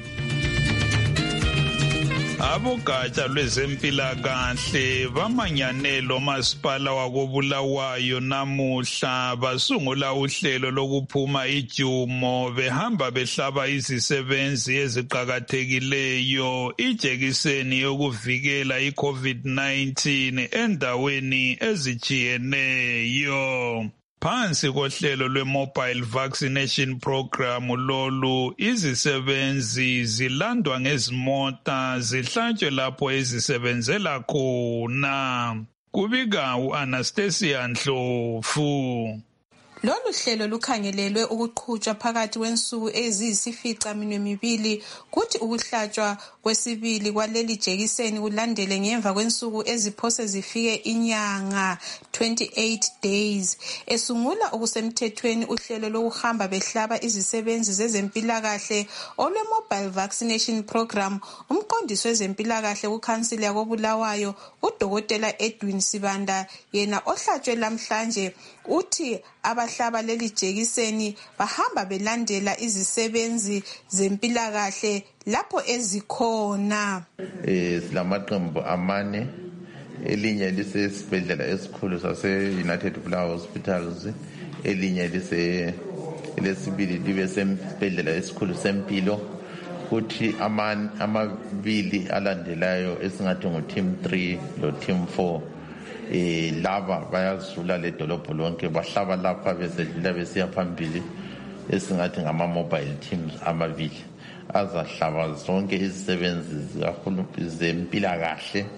Abogatsha lwezempilakahle bamanyanele umasipala wakobulawayo namuhla basungula uhlelo lokuphuma ijumo behamba behlaba izisebenzi eziqakathekileyo ijekiseni yokuvikela i-COVID-19 endaweni ezijiyeneyo. Phansi kohlelo lwe-Mobile Vaccination Program lolu, izisebenzi zilandwa ngezimota zihlatshwe lapho ezisebenzela khona. Kubika u-Anastasia Ndlovu. Lolu hlelo lukhangelelwe ukuqhutshwa phakathi kwensuku eziyisificaminwembili kuthi ukuhlatshwa kwesibili kwaleli jekiseni kulandele ngemva kwensuku eziphose zifike inyanga 28 days. Esungula okusemthethweni uhlelo lokuhamba behlaba izisebenzi zezempilakahle olwe-Mobile Vaccination Program, umqondisi wezempilakahle kukhansili yakobulawayo uDokotela Edwin Sibanda yena ohlatshwe lamhlanje uthi abahlaba leli jekiseni bahamba belandela izisebenzi zempilakahle lapho ezikhona. Silamaqembu amane elinye lisesibhedlela esikhulu sase-United Flower Hospitals, elinye elesibili libe sembhedlela esikhulu sempilo, futhi amabili alandelayo esingathi ngu-Team 3 lo-Team 4 laba bayazula ledolobho lonke bahlaba lapha besedlula besiya phambili esingathi ngama-mobile teams amabili azahlaba zonke izisebenzi zempilakahle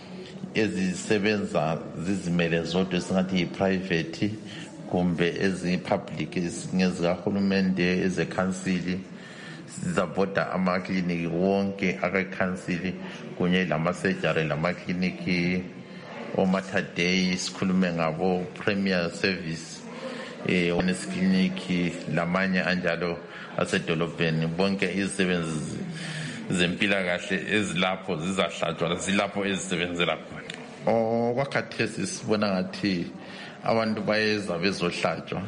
ezisebenza zizimele zodwa esingathi yi-private kumbe eziyi-public ngezikahulumende ezekhansili zizabhoda amakliniki wonke akekhansili kunye lamasejari lamakliniki o-Mater Day sikhulume ngabo Premier Service Honest Clinic lamanye anjalo asedolobheni bonke izisebenzi zempilakahle ezilapho zizahlatshwa zilapho ezisebenzela khona. Okwakhathesi sibona ngathi abantu bayeza bezohlatshwa.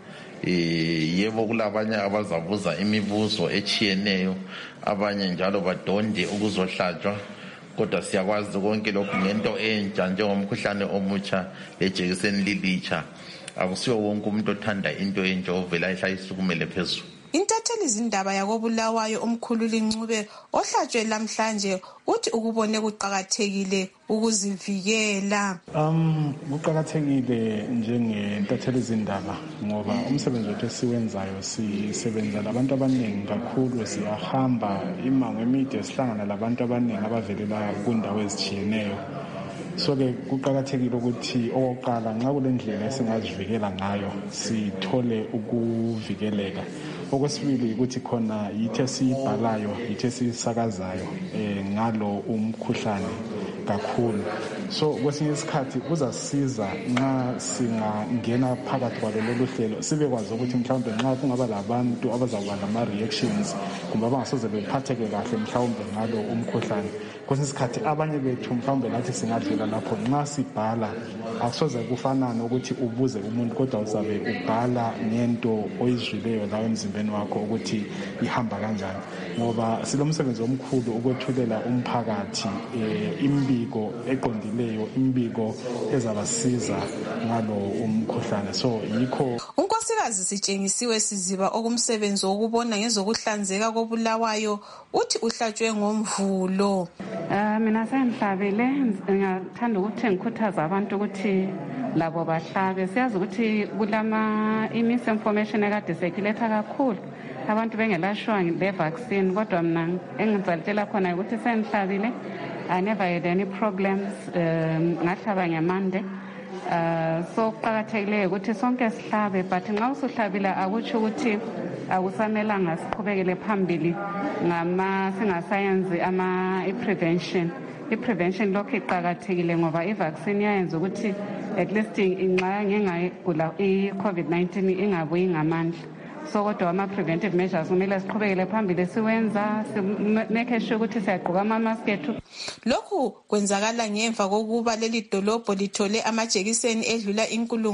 Yebo kulabanye abazabuza imibuzo echiyeneyo, abanye njalo badonde ukuzohlatshwa, kodwa siyakwazi konke lokhu ngento entsha njengomkhuhlane omutsha lejekiseni lilitsha. Akusiyo wonke umuntu othanda into entsha ovela ehlayisukumele phezulu. Intatheli zindaba yakobulawayo umkhululi Ncube ohlatshwe lamhlanje uthi ukubone kuqhakathekile ukuzivikela. Kuqhakathekile njengentatheli zindaba ngoba umsebenzi wethu esiwenzayo sisebenza labantu abaningi kakhulu, siyahamba imango emide sihlangana labantu abaningi abavelela kundawo ezijiyeneyo. So-ke kuqhakathekile ukuthi okokuqala nxa kule ndlela esingazivikela ngayo sithole ukuvikeleka. Okwesibili ukuthi khona yithi esiyibhalayo yithi esiyisakazayo ngalo umkhuhlane kakhulu. So kwesinye isikhathi kuzasiza nxa singangena phakathi kwalo lolu hlelo sibekwazi ukuthi mhlawumbe nxa kungaba labantu abazakuba nama-reactions kumbe abangasoze bephatheke kahle mhlawumbe ngalo umkhuhlane, kwesinye isikhathi abanye bethu mhlawumbe nathi singadlula lapho. Nxa sibhala akusoze kufanane ukuthi ubuze umuntu, kodwa uzabe ubhala ngento oyizwileyo lawo emzimbeni wakho ukuthi ihamba kanjani, ngoba silomsebenzi omkhulu ukwethulela umphakathi imbiko eqondileyo, imbiko ezabasiza ngalo umkhuhlane. So yikho unkosikazi Sitshengisiwe Siziba okumsebenzi wokubona ngezokuhlanzeka kobulawayo uthi uhlatshwe ngomvulo. Mina sengihlabile, ngingathanda ukuthi ngikhuthaza abantu ukuthi labo bahlabe. Siyazi ukuthi kulama misinformation ekade circulate kakhulu, abantu bengelashwa le vaccine, kodwa mina engizalitshela khona ukuthi sengihlabile. I never had any problems. Ngahlaba ngeMonday. So kuqhakathekile ukuthi sonke sihlabe, but nxa usuhlabile akutsho ukuthi akusamelanga siqhubekele phambili singasayenzi i-prevention. I-prevention lokhu iqhakathekile ngoba i-vaccine yayenza ukuthi at least nxa ngingayigula i-COVID-19 ingabuyi ngamandla. So kodwa ama-preventive measures kumele siqhubekele phambili siwenza, make sure ukuthi siyagqoka ama-mask ethu. Lokhu kwenzakala ngemva kokuba leli dolobho lithole amajekiseni edlula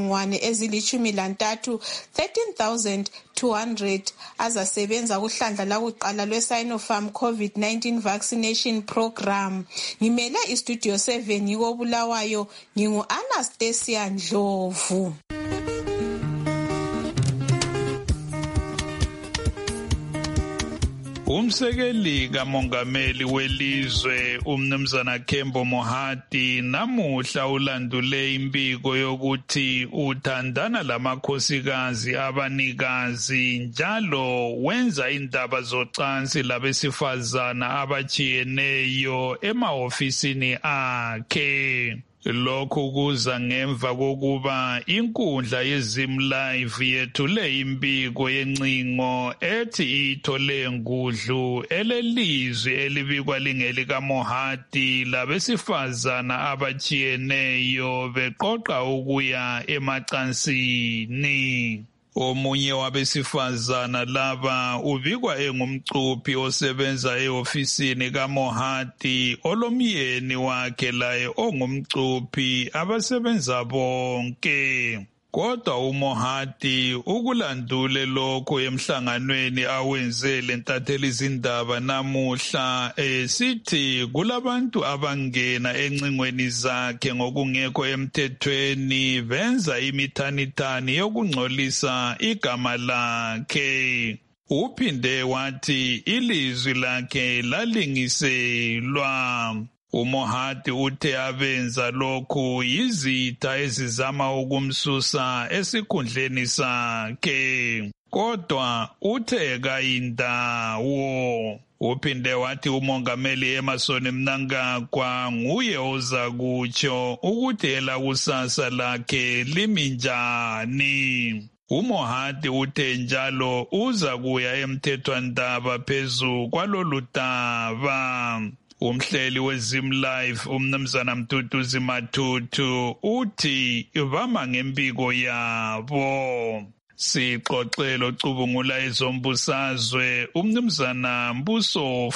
13,000 13,200 azasebenza kuhlandla lakuqala lwe-Sinopharm COVID-19 vaccination program. Ngimele istudio 7 yikobulawayo, ngingu-Anastasia Ndlovu. Umsekeli kamongameli welizwe umnumzana Kembo Mohadi namuhla ulandule imbiko yokuthi uthandana lamakhosikazi abanikazi njalo wenza indaba zocansi labesifazana abajiyeneyo emahofisini akhe. Lokhu kuza ngemva kokuba inkundla yeZimlive yethule imbiko yencingo ethi ithole ngudlu elelizwi elibikwa lingelika Mohadi labesifazana abajiyeneyo beqoqa ukuya emacansini. Omunye wabesifazana laba ubikwa engumcuphi osebenza ehofisini kaMohadi olomyeni wakhe laye ongumcuphi abasebenza bonke. Kodwa uMohadi ukulandule lokho emhlanganweni awenzele ntatheli zindaba namuhla sithi kulabantu abangena encingweni zakhe ngokungekho emthethweni benza imithanithani yokungcolisa igama lakhe. Uphinde wathi ilizwi lakhe lalingiselwa. uMohadi uthe abenza lokhu yizitha ezizama ukumsusa esikhundleni sakhe, kodwa uthe kayindawo. Uphinde wathi umongameli Emmerson Mnangagwa nguye oza kutsho ukuthi elakusasa lakhe limi njani. uMohadi uthe njalo uza kuya emthethwandaba phezu kwalolu daba. Umhleli weZimlive umnumzana Mduduzi Matutu uthi bama ngempiko yabo. Sixoxela ocubungula ezombusazwe umnumzana Mbuso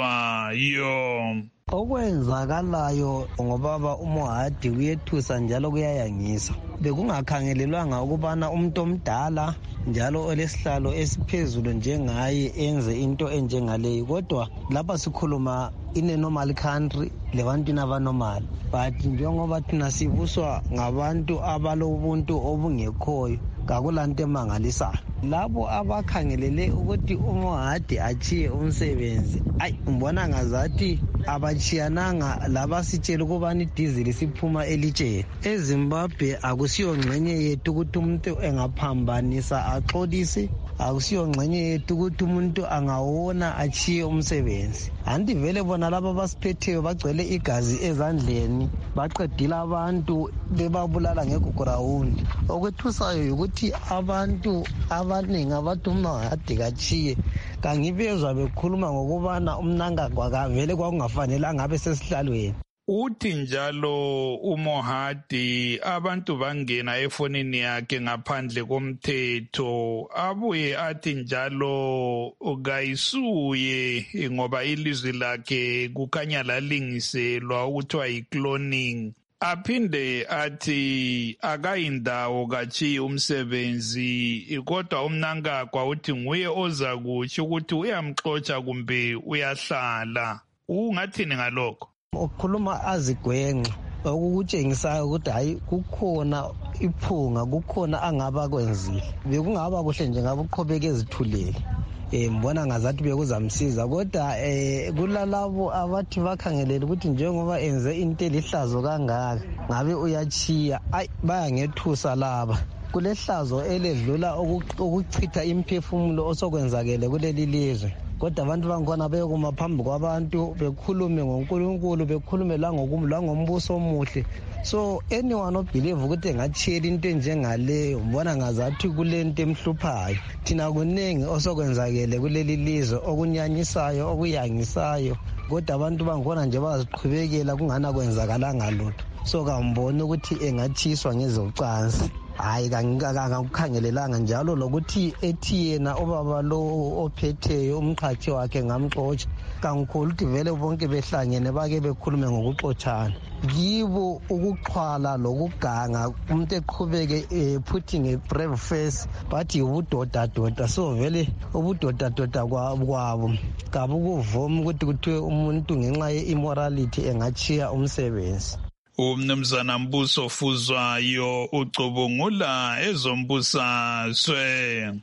Fuzwayo. Okwenzakalayo ngobaba uMohadi kuyethusa njalo kuyayangisa. Bekungakhangelelwanga ukubana umuntu omdala njalo olesihlalo esiphezulu njengaye enze into enjengaleyo, kodwa lapha sikhuluma in a normal country lebantwini abanormal, but njengoba thina sibuswa ngabantu abalobuntu obungekhoyo kakulanto emangalisayo. Labo abakhangelele ukuthi uMohadi achiye umsebenzi, ngibona ngazathi abachiyananga laba sitshela ukubana idizili siphuma elitsheni. EZimbabwe akusiyo ngxenye yethu ukuthi umuntu engaphambanisa axolise, akusiyo ngxenye yethu ukuthi umuntu angawona achiye umsebenzi. Anti vele bona laba basiphetheyo bagcwele igazi ezandleni, baqedile abantu bebabulala ngegugurawundi. Okwethusayo ukuthi abantu abaningi abathi uMohadi kachiye kangibezwa bekhuluma ngokubana umnangagwa kavele kwakungafanelanga abe sesihlalweni. Uthi njalo uMohadi abantu bangena efonini yakhe ngaphandle komthetho, abuye athi njalo kayisuye ngoba ilizwi lakhe kukhanya lalingiselwa ukuthiwa yi-cloning. Aphinde athi akayindawo kachiyi umsebenzi, kodwa umnangagwa uthi nguye oza kutsho ukuthi uyamxotsha kumbe uyahlala. Ungathini ngalokho? Ukukhuluma azigwenxa okukutshengisayo ukuthi hayi kukhona iphunga, kukhona angaba kwenzile. Bekungaba kuhle nje ngabe uqhubeke ezithulele. Mbona ngazathi bekuzamsiza, kodwa kulalabo abathi bakhangelele ukuthi njengoba enze into elihlazo kangaka ngabe uyachiya, bayangethusa laba. Kulehlazo eledlula ukuchitha imphefumulo osokwenzakele kuleli lizwe. Kodwa abantu bangkhona bekuma phambi kwabantu bekhulume ngoNkulunkulu, bekhulume langombuso omuhle. So anyone obelieve ukuthi engachiyela into enjengaleyo, mbona ngazathi kulento emhluphayo. Thina kuningi osokwenzakele kuleli lizwe okunyanyisayo, okuyangisayo, kodwa abantu bangkhona nje baziqhubekela kungana kwenzakalanga lutho. So kambona ukuthi engachiswa ngezocansi. Hayi kangakukhangelelanga njalo lokuthi ethi yena ubaba lo ophetheyo umqhathi wakhe ngamxotsha. Kangikhulu ukuthi vele bonke behlangene bake bekhulume ngokuxotshana. Yibo ukuxhwala lokuganga umuntu eqhubeke putting a brave face, bathi ubudoda. So vele ubudoda kwabo kabukuvuma ukuthi kuthiwe umuntu ngenxa ye-immorality engachiya umsebenzi. Umnumzana Mbuso Fuzwayo ucubungula ezombusazwe.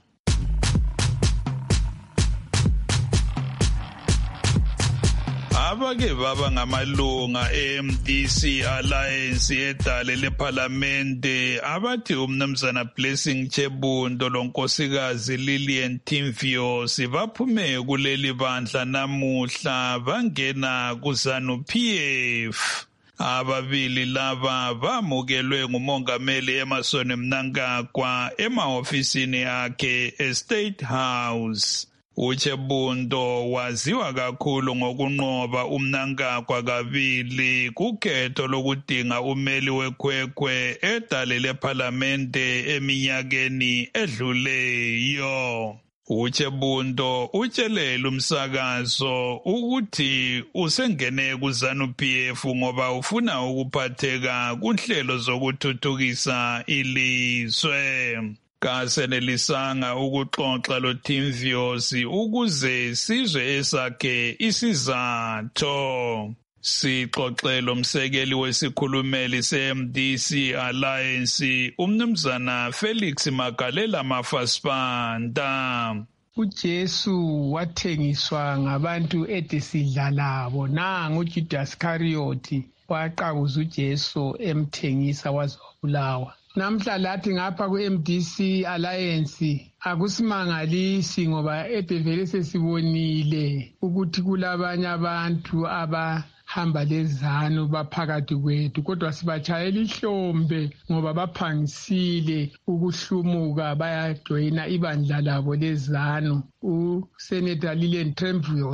Abake baba ngamalunga eMDC Alliance edale leParlamente abathi umnumzana Blessing Chebundo lonkosikazi Lillian Timvio sibaphume kuleli bandla namuhla bangena kuZANU-PF. Ababili laba bamukelwe ngumongameli Emmerson Mnangagwa emahofisini akhe eState House. Uchebundo waziwa kakhulu ngokunqoba uMnangagwa kabili kukhetho lokudinga umeli wekhwekhwe edale leParlamente eminyakeni edluleyo. Uchebundo utshelele umsakazo ukuthi usengene kuZANU-PF ngoba ufuna ukuphatheka kunhlelo zokuthuthukisa ilizwe. Kasenelisanga ukuxoxa loTimviosi ukuze sizwe esakhe isizatho. Sixoxela umsekeli wesikhulumeli seMDC Alliance umnumzana Felix Magalela Mafasipanta. uJesu wathengiswa ngabantu edesidla labo. Nangu uJudas Iscariot waqabuza uJesu emthengisa wazobulawa. Namhla lathi ngapha ku-MDC Alliance akusimangalisi ngoba ebevele sesibonile ukuthi kulabanye abantu abahamba lezanu baphakathi kwethu, kodwa sibatshayela ihlombe ngoba baphangisile ukuhlumuka bayajoyina ibandla labo lezanu. USenator Lillian Timvio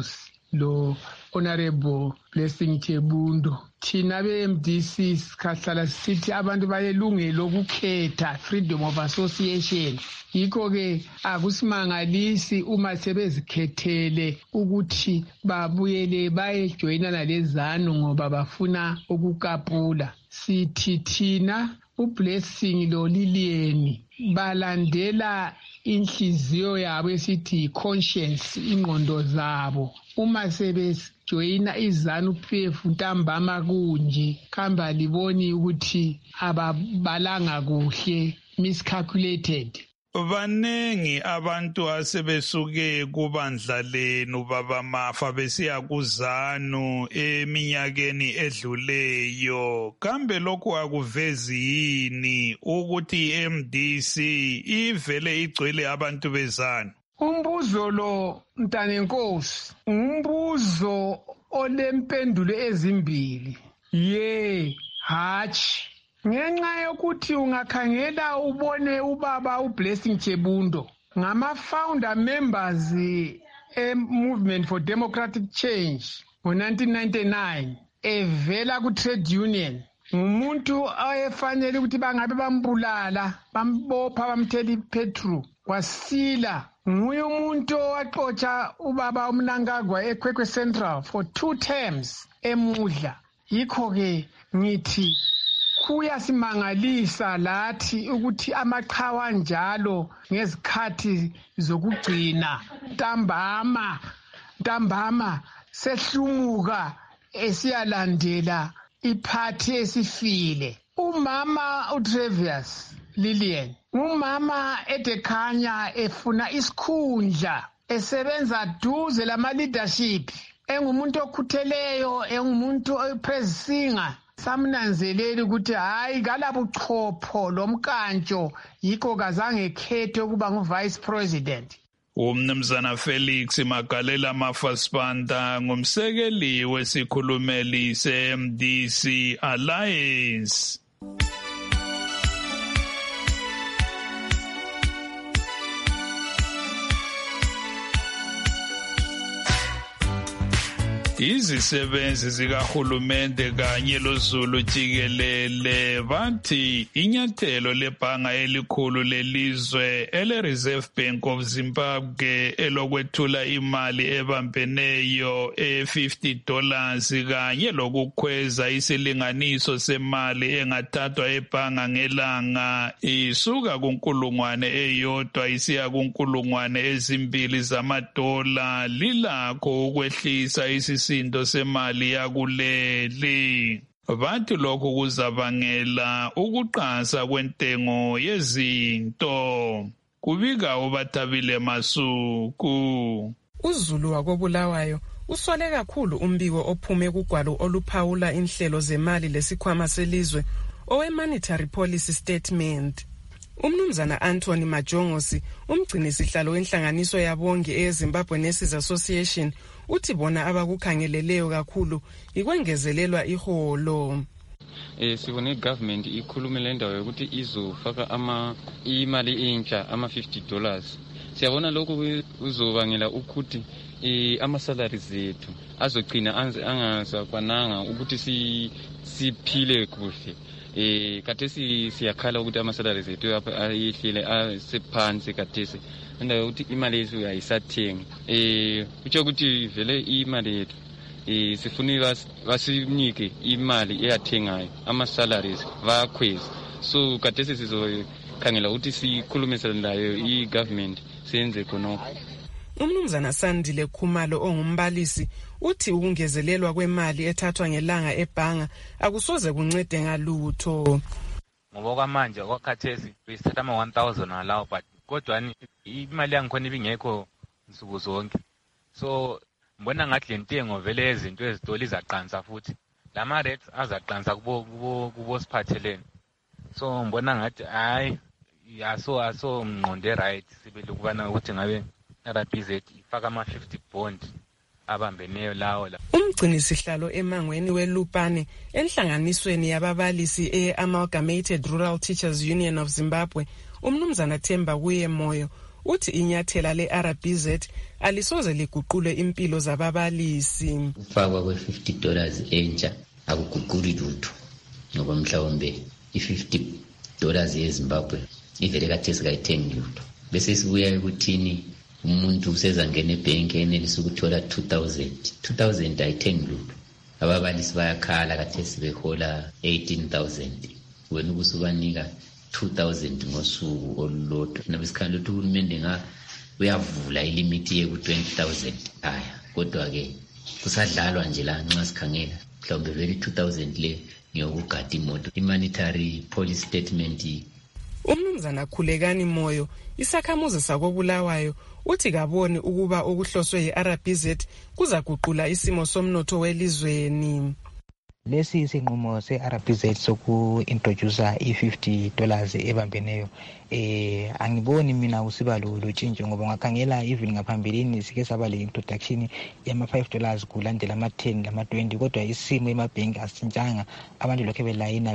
lo Honorable Blessing Chebundo. Thina be-MDC sikhahlala sithi abantu balelungelo lokukhetha, freedom of association. Yikho-ke akusimangalisi uma sebezikhethele ukuthi babuyele bayejoyinana lezanu ngoba bafuna ukukapula. Sithi thina uBlessing lo Lilian balandela inhliziyo yabo esithi conscience, ingqondo zabo. Uma sebejoyina izanu PF ntambama kunje khamba liboni ukuthi ababalanga kuhle, miscalculated. Banengi abantu asebesuke kubandla lenu baba Mafa besiya kuzanu eminyakeni edluleyo. Kambe lokhu akuvezi yini ukuthi iMDC ivele igcwele abantu bezanu? Umbuzo lo Mntanenkosi, umbuzo olempendulo ezimbili. Hatshi. Ngenxa yokuthi ungakhangela ubone ubaba uBlessing Chebundo ngama-founder members movement for democratic change ngo-1999 evela ku-trade union. Ngumuntu oyefanele ukuthi bangabe bambulala, bambopha, bamthela ipetrol, wasila. Nguye umuntu owaxotsha ubaba uMnangagwa eKwekwe Central for 2 terms emudla. Yikho-ke ngithi kuyasimangalisa lathi ukuthi amaqhawe njalo ngezikhathi zokugcina ntambama sehlumuka esiyalandela iphathi esifile. Umama uTravius Lilian umama edekhanya efuna isikhundla, esebenza duze lama leadership, engumuntu okhutheleyo, engumuntu opresinger. Samnanzeleli ukuthi hayi kalabuchopho lomkantsho, yikho kazange khethe ukuba ngu-vice president. Umnumzana Felix Magalela Mafasipanda ngumsekeli wesikhulumeli se-MDC Alliance. Izisebenzi zikahulumende kanye loZulu jikelele bathi inyathelo lebhanga elikhulu lelizwe ele-Reserve Bank of Zimbabwe elokwethula imali ebambeneyo $50 kanye lokukhweza isilinganiso semali engathathwa ebhanga ngelanga isuka ku1,000 isiya ku2,000 zamadola lilakho ukwehlisa isisindo semali yakuleli. Bathi lokhu kuzabangela ukuqansa kwentengo yezinto. Kubika uBathabile Masuku. uZulu wakobulawayo usole kakhulu umbiko ophume kugwalo oluphawula inhlelo zemali lesikhwama selizwe owe-Monetary Policy Statement. Umnumzana Anthony Majongosi, umgcini sihlalo wenhlanganiso yabongi eZimbabwe Nurses Association, uthi bona abakukhangeleleyo kakhulu ikwengezelelwa iholo. Sibone government ikhulume le ndawo yokuthi izofaka imali entsha $50. Siyabona lokho kuzobangela ukuthi ama-salaries ethu azogcina angasakwananga ukuthi siphile kuhle. Kathesi siyakhala ukuthi ama-salaries ethu ayehlile asephansi kathesi. Ndawo ukuthi imali yethu ayisathengi. Kutsho ukuthi vele imali yethu sifuna basinike imali eyathengayo, ama-salaries bayakhweza. So kathesi sizokhangela ukuthi sikhulumisane nayo i-government senze khonokho. Umnumzana Sandile Khumalo ongumbalisi uthi ukungezelelwa kwemali ethathwa ngelanga ebhanga akusoze kuncede ngalutho. Ngoba kwamanje kwakhathesi besithatha ama-1,000 alawo, but kodwa imali yangikhona ibingekho nsuku zonke. So mbona ngathi le ntengo vele izinto ezitoli izaqansa futhi. Lama rates azaqansa kubo siphathelene. So mbona ngathi hayi aso mnqonde right sibele kubana ukuthi ngabe RBZ ifaka ama-50 bond abambeneyo lawo la. Umgcini sihlalo emangweni weLupane enhlanganisweni yababalisi e-Amalgamated Rural Teachers Union of Zimbabwe, umnumzana Themba Kuye Moyo, uthi inyathela le-RBZ alisoze liguqule impilo zababalisi. Ukufakwa kwe-$50 entsha akuguquli lutho ngoba mhlawumbe i-$50 yeZimbabwe ivele kathesi kayithengi lutho. Bese sibuya ekuthini umuntu usezangena ebhenki enelisa ukuthola 2,000 ayithengi lutho. Ababalisi bayakhala kathesi behola 18,000 wena ukusubanika 2,000 ngosuku olulodwa. Nabesikhala ukuthi uhulumende uyavula ilimiti yeku 20,000 aya kodwa ke kusadlalwa nje la nxa sikhangela mhlawumbe vele 2,000 le ngiyokugada imoto. I-monetary policy statement. Umnumzana Khulekani Moyo, isakhamuzi sakobulawayo, uthi kaboni ukuba okuhloswe yi-RBZ kuzaguqula isimo somnotho welizweni. Lesi isinqumo se-RBZ soku-introduce i-$50 ebambeneyo angiboni mina usiba lutshintsho ngoba ngakhangela even ngaphambilini sike saba le introduction yama-$5 kulandela ama-10 lama-20 kodwa isimo emabhenki asintshanga, abantu lokho belayina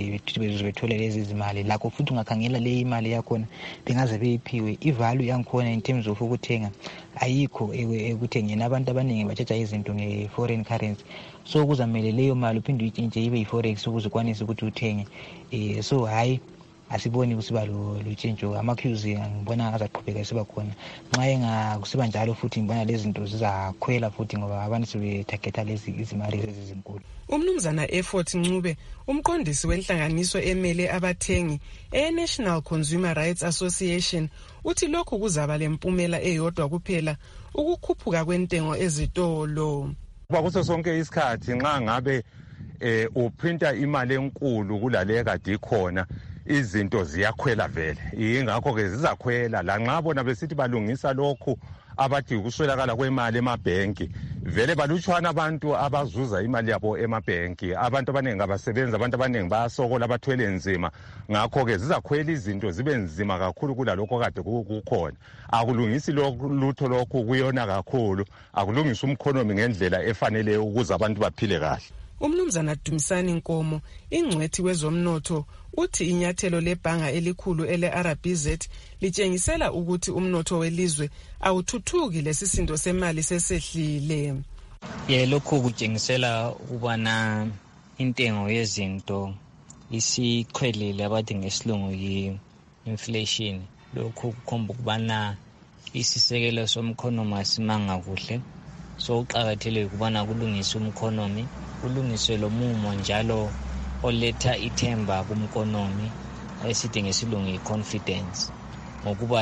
bethole lezi zimali. Lakho futhi ungakhangela le imali yakhona bengaze beyiphiwe, ivalue yangikhona in terms of ukuthenga ayikho ekuthengeni. Abantu abaningi batshetsha izinto nge-foreign currency, so kuzamele leyo mali uphinde uyitshintshe ibe yi-forex ukuze ukwanise ukuthi uthenge. So hayi asiboni kusiba lutshintsho. Ama-queues ngibona azaqhubeka siba khona. Nxa engakusiba njalo futhi ngibona lezi zinto zizakhwela futhi ngoba abantu sebethagetha lezi izimali ezinkulu. Umnumzana Effort Ncube, umqondisi wenhlanganiso emele abathengi e-National Consumer Rights Association, uthi lokhu kuzaba lempumela eyodwa kuphela, ukukhuphuka kwentengo ezitolo. Kuso sonke isikhathi nxa ngabe uprinta imali enkulu kulale kade ikhona, izinto ziyakhwela vele. Ingakho ke zizakhwela la nxa bona besithi balungisa lokhu abathi ukuswelakala kwemali emabhenki. Vele balutshwana abantu abazuza imali yabo emabhenki. Abantu abaningi abasebenzi, abantu abaningi bayasokola, abathwele nzima. Ngakho ke zizakhwela izinto zibe nzima kakhulu kulalokho kade kukhona. Akulungisi lutho lokhu kuyona kakhulu. Akulungisa umkhonomi ngendlela efanele ukuze abantu baphile kahle. Umnumzana Dumisani Nkomo, ingcwethi wezomnotho, uthi inyathelo lebhanga elikhulu ele-RBZ litshengisela ukuthi umnotho welizwe awuthuthuki, lesisindo semali sesehlile. Lokho kutshengisela ukubana intengo yezinto isikhwelile, abathi ngesilungu yi-inflation. Lokho kukhomba ukubana isisekelo somkhonomi asimanga kuhle. So uqakathekile ukubana kulungiswe umkhonomi, kulungiswe lo mumo njalo oletha ithemba kumkhonomi esithi ngesilungu i-confidence, ngokuba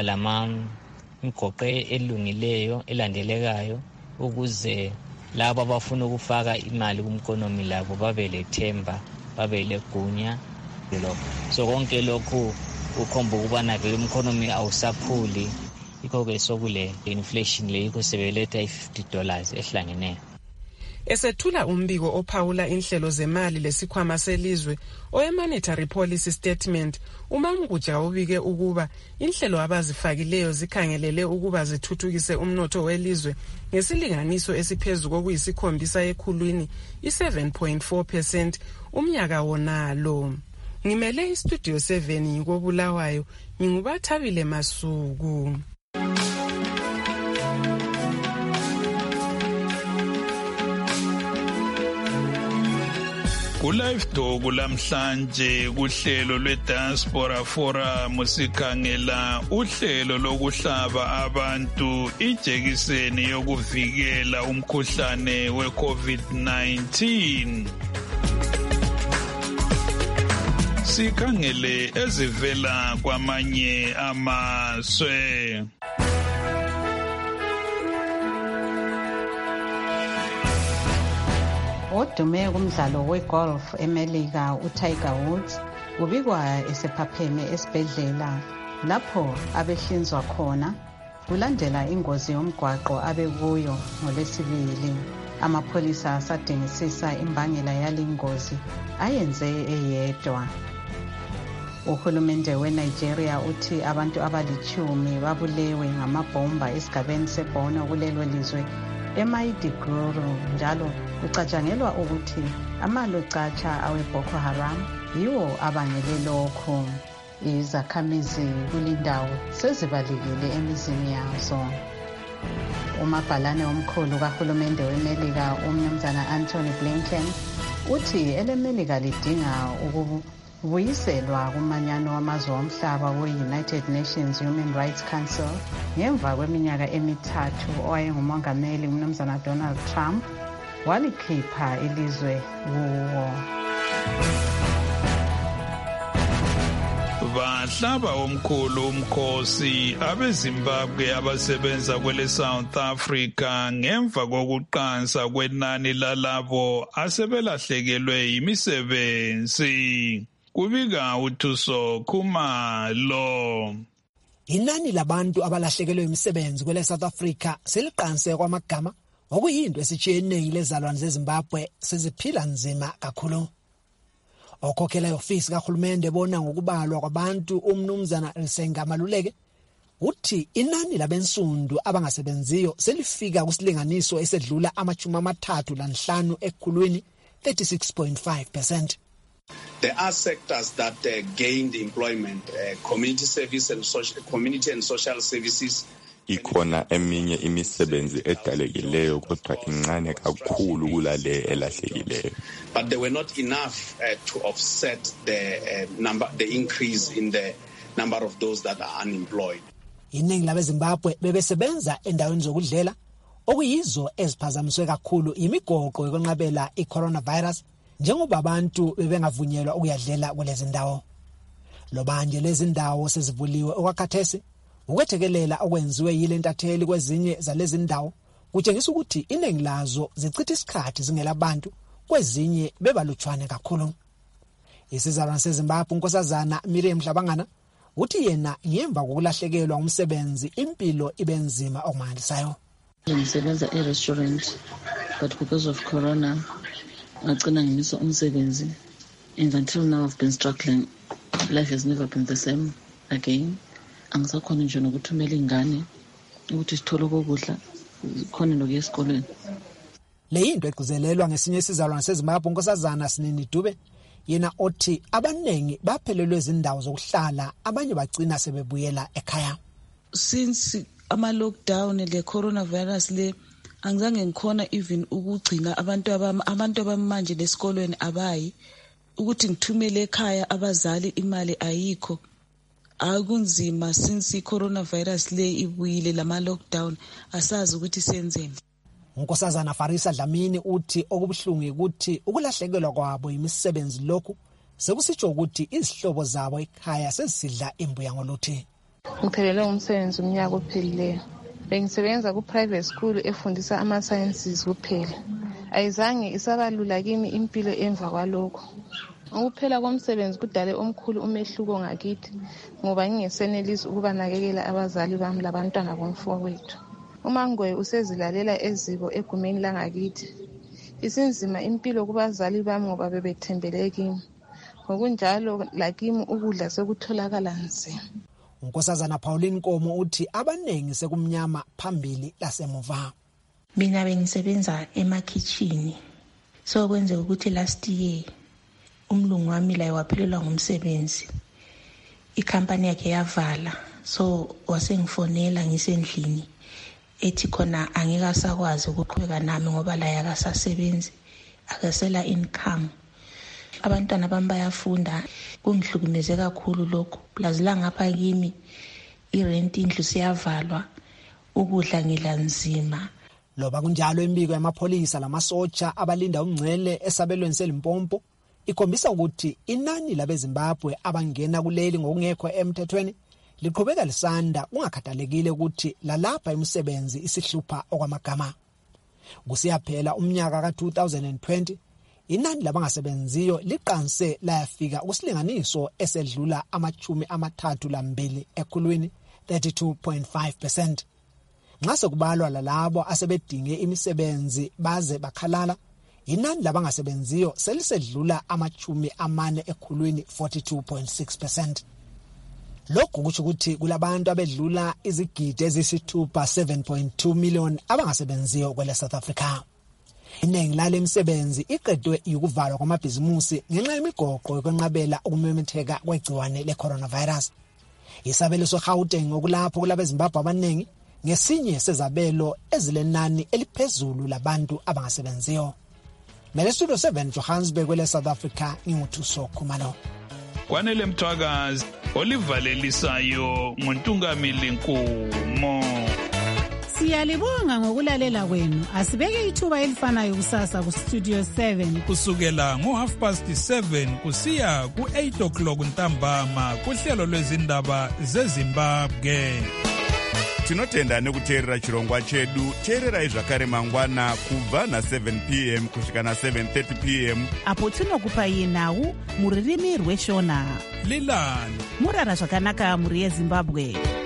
imigoqo elungileyo elandelekayo ukuze labo abafuna ukufaka imali kumkhonomi labo babe lethemba, babe legunya. So konke lokhu ukhomba ukubana vele umkhonomi awusakhuli, yikho-ke sokule inflation le yikho sebeletha i-$50 ehlangeneyo. Esethula umbiko ophawula inhlelo zemali lesikhwama selizwe oye-monetary policy statement, uMamguja ubike ukuba inhlelo abazifakileyo zikhangelele ukuba zithuthukise umnotho welizwe ngesilinganiso esiphezulu kokuyisikhombisa ekhulwini, i-7.4% umnyaka wonalo. Ngimele istudio 7 ngikobulawayo, ngingubathabile Masuku. Ku-Live Talk lamhlanje kuhlelo lwe-Diaspora Forum sikhangela uhlelo lokuhlaba abantu ijekiseni yokuvikela umkhuhlane we-COVID-19. Sikhangele ezivela kwamanye amazwe. Odume kumdlalo wegolf eMelika uTiger Woods ubikwa esephapheme esibhedlela lapho abehlinzwa khona kulandela ingozi yomgwaqo abekuyo ngoLwesibili. Amapholisa asadingisisa imbangela yalingozi ayenze eyedwa. Uhulumende weNigeria uthi abantu abali-10 babulewe ngamabhomba esigabeni seBorno kulelo lizwe eMaiduguri, njalo kucatshangelwa ukuthi amalocatsha awe-Boko Haram yiwo abangele lokho. izakhamizi kulindawo sezibalekile emizini yazo. Umabhalane omkhulu kahulumende weMelika uMnumzana Anthony Blinken uthi eleMelika lidinga ukubuyiselwa kumanyano wamazwe omhlaba we-United Nations Human Rights Council ngemva kweminyaka emithathu owayengumongameli uMnumzana Donald Trump walikhipha ilizwe kuwo. Bahlaba omkhulu umkhosi abeZimbabwe abasebenza kwele South Africa ngemva kokuqansa kwenani lalabo asebelahlekelwe imisebenzi. Kubika uThuso Khumalo. Inani labantu abalahlekelwe imisebenzi kwele South Africa seliqanse kwamagama okuyinto esitshiyeneyo lezalwane zeZimbabwe seziphila nzima kakhulu. Okhokhela ofisi kahulumende bona ngokubalwa kwabantu uMnumzana Risenga Maluleke uthi inani labensundu abangasebenziyo selifika kusilinganiso esedlula 35 ekhulwini 36.5%. There are sectors that gained employment, community and social services. Ikhona eminye imisebenzi edalekileyo kodwa incane kakhulu kulale elahlekileyo. But they were not enough to offset the increase in the number of those that are unemployed. Iningi labeZimbabwe bebesebenza endaweni zokudlela okuyizo eziphazamiswe kakhulu imigoqo yokwenqabela i-coronavirus njengoba abantu bebengavunyelwa ukuyadlela kulezi ndawo. Lobanje lezi ndawo sezivuliwe okwakhathesi ukwethekelela okwenziwe yile ntatheli kwezinye zalezi ndawo kutshengisa ukuthi iningi lazo zichitha isikhathi zingelabantu kwezinye bebalutshwane kakhulu. Isizalwane seZimbabwe uNkosazana Miriam Mhlabangana uthi yena ngemva kokulahlekelwa umsebenzi impilo ibenzima okumangalisayo. Ngisebenza e-restaurant but because of corona ngagcina ngimisa umsebenzi and until now I've been struggling. Life has never been the same again. Angisakhona nje nokuthumela ingane ukuthi sithole ukudla khona nokuya esikoleni. Le into egcizelelwa ngesinye isizalwane seZimbabwe uNkosazana Sinini Dube yena othi abanengi baphelelwe izindawo zokuhlala abanye bagcina sebebuyela ekhaya. Since ama lockdown le coronavirus le angizange ngikhona even ukugcina abantu abamanje lesikolweni abayi ukuthi ngithumele ekhaya abazali imali ayikho. Akunzima since i-coronavirus le ibuyile lama lockdown asazi ukuthi senzeni. uNkosazana Farisa Dlamini uthi okubuhlungu ukuthi ukulahlekelwa kwabo imisebenzi lokhu sekusitsho ukuthi izihlobo zabo ekhaya sesidla imbuya ngoluthi. Ngiphelele umsebenzi umnyaka ophelileyo. Bengisebenza ku-private school efundisa ama-sciences kuphela. Ayizange isabalula kimi impilo emva kwalokho. Ukuphela komsebenzi kudale omkhulu umehluko ngakithi ngoba ngingesenelisi ukubanakekela abazali bami labantwana bomfowethu. UMangwe usezilalela eziko egumeni langakithi. Isinzima impilo kubazali bami ngoba bebethembele kimi. Ngokunjalo lakimi ukudla sekutholakala nzima. uNkosazana Pauline Nkomo uthi abanengi sekumnyama phambili lasemuva. Mina bengisebenza emakitchen. So kwenze ukuthi last year umlungu wami la waphelelwa ngumsebenzi. Ikhampani yakhe yavala. So wasengifonela ngisendlini. Ethi khona angeke asakwazi ukuqhubeka nami ngoba la yakasasebenzi akasela income. Abantwana bami bayafunda kungihlukumeze kakhulu lokho. Plus la ngapha kimi irent indlu siyavalwa ukudla ngilanzima. Loba kunjalo imbiko yamapholisa lamasotsha abalinda umngcele esabelweni seLimpopo ikhombisa ukuthi inani labeZimbabwe abangena kuleli ngokungekho emthethweni liqhubeka lisanda ungakhathalekile ukuthi lalapha imisebenzi isihlupha okwamagama. Kusiyaphela umnyaka ka-2020 inani labangasebenziyo liqanse layafika kusilinganiso esedlula 32 ekhulwini 32.5%. Nxa sekubalwa lalabo asebedinge imisebenzi baze bakhalala inani labangasebenziyo selisedlula 40 ekhulwini 42.6%. Lokhu kusho ukuthi kulabantu abedlula izigidi ezisithupha 7.2 million abangasebenziyo kwele South Africa. iningi lale misebenzi iqedwe ukuvalwa kwamabhizimusi ngenxa yemigoqo yokwenqabela ukumemetheka kwegciwane le-coronavirus. Isabelo soGauteng okulapho kulabeZimbabwe abaningi ngesinye sezabelo ezilenani eliphezulu labantu abangasebenziyo. Studio 7 Johannesburg kwele South Africa nginguthuso Khumalo. Kwanele Mthwakazi olivalelisayo ngontungamili Nkumo. Siyalibonga ngokulalela kwenu. Asibeke ithuba elifanayo kusasa ku Studio 7 kusukela ngo7:30 kusiya ku8:00 ntambama kuhlelo lwezindaba zeZimbabwe. Tinotenda nekuteerera chirongwa chedu. Teererai zvakare mangwana kubva na7 p.m. kusvika na7:30 p.m. apo tinokupai nhau muririmi rweshona. Lilani murara zvakanaka muri yeZimbabwe.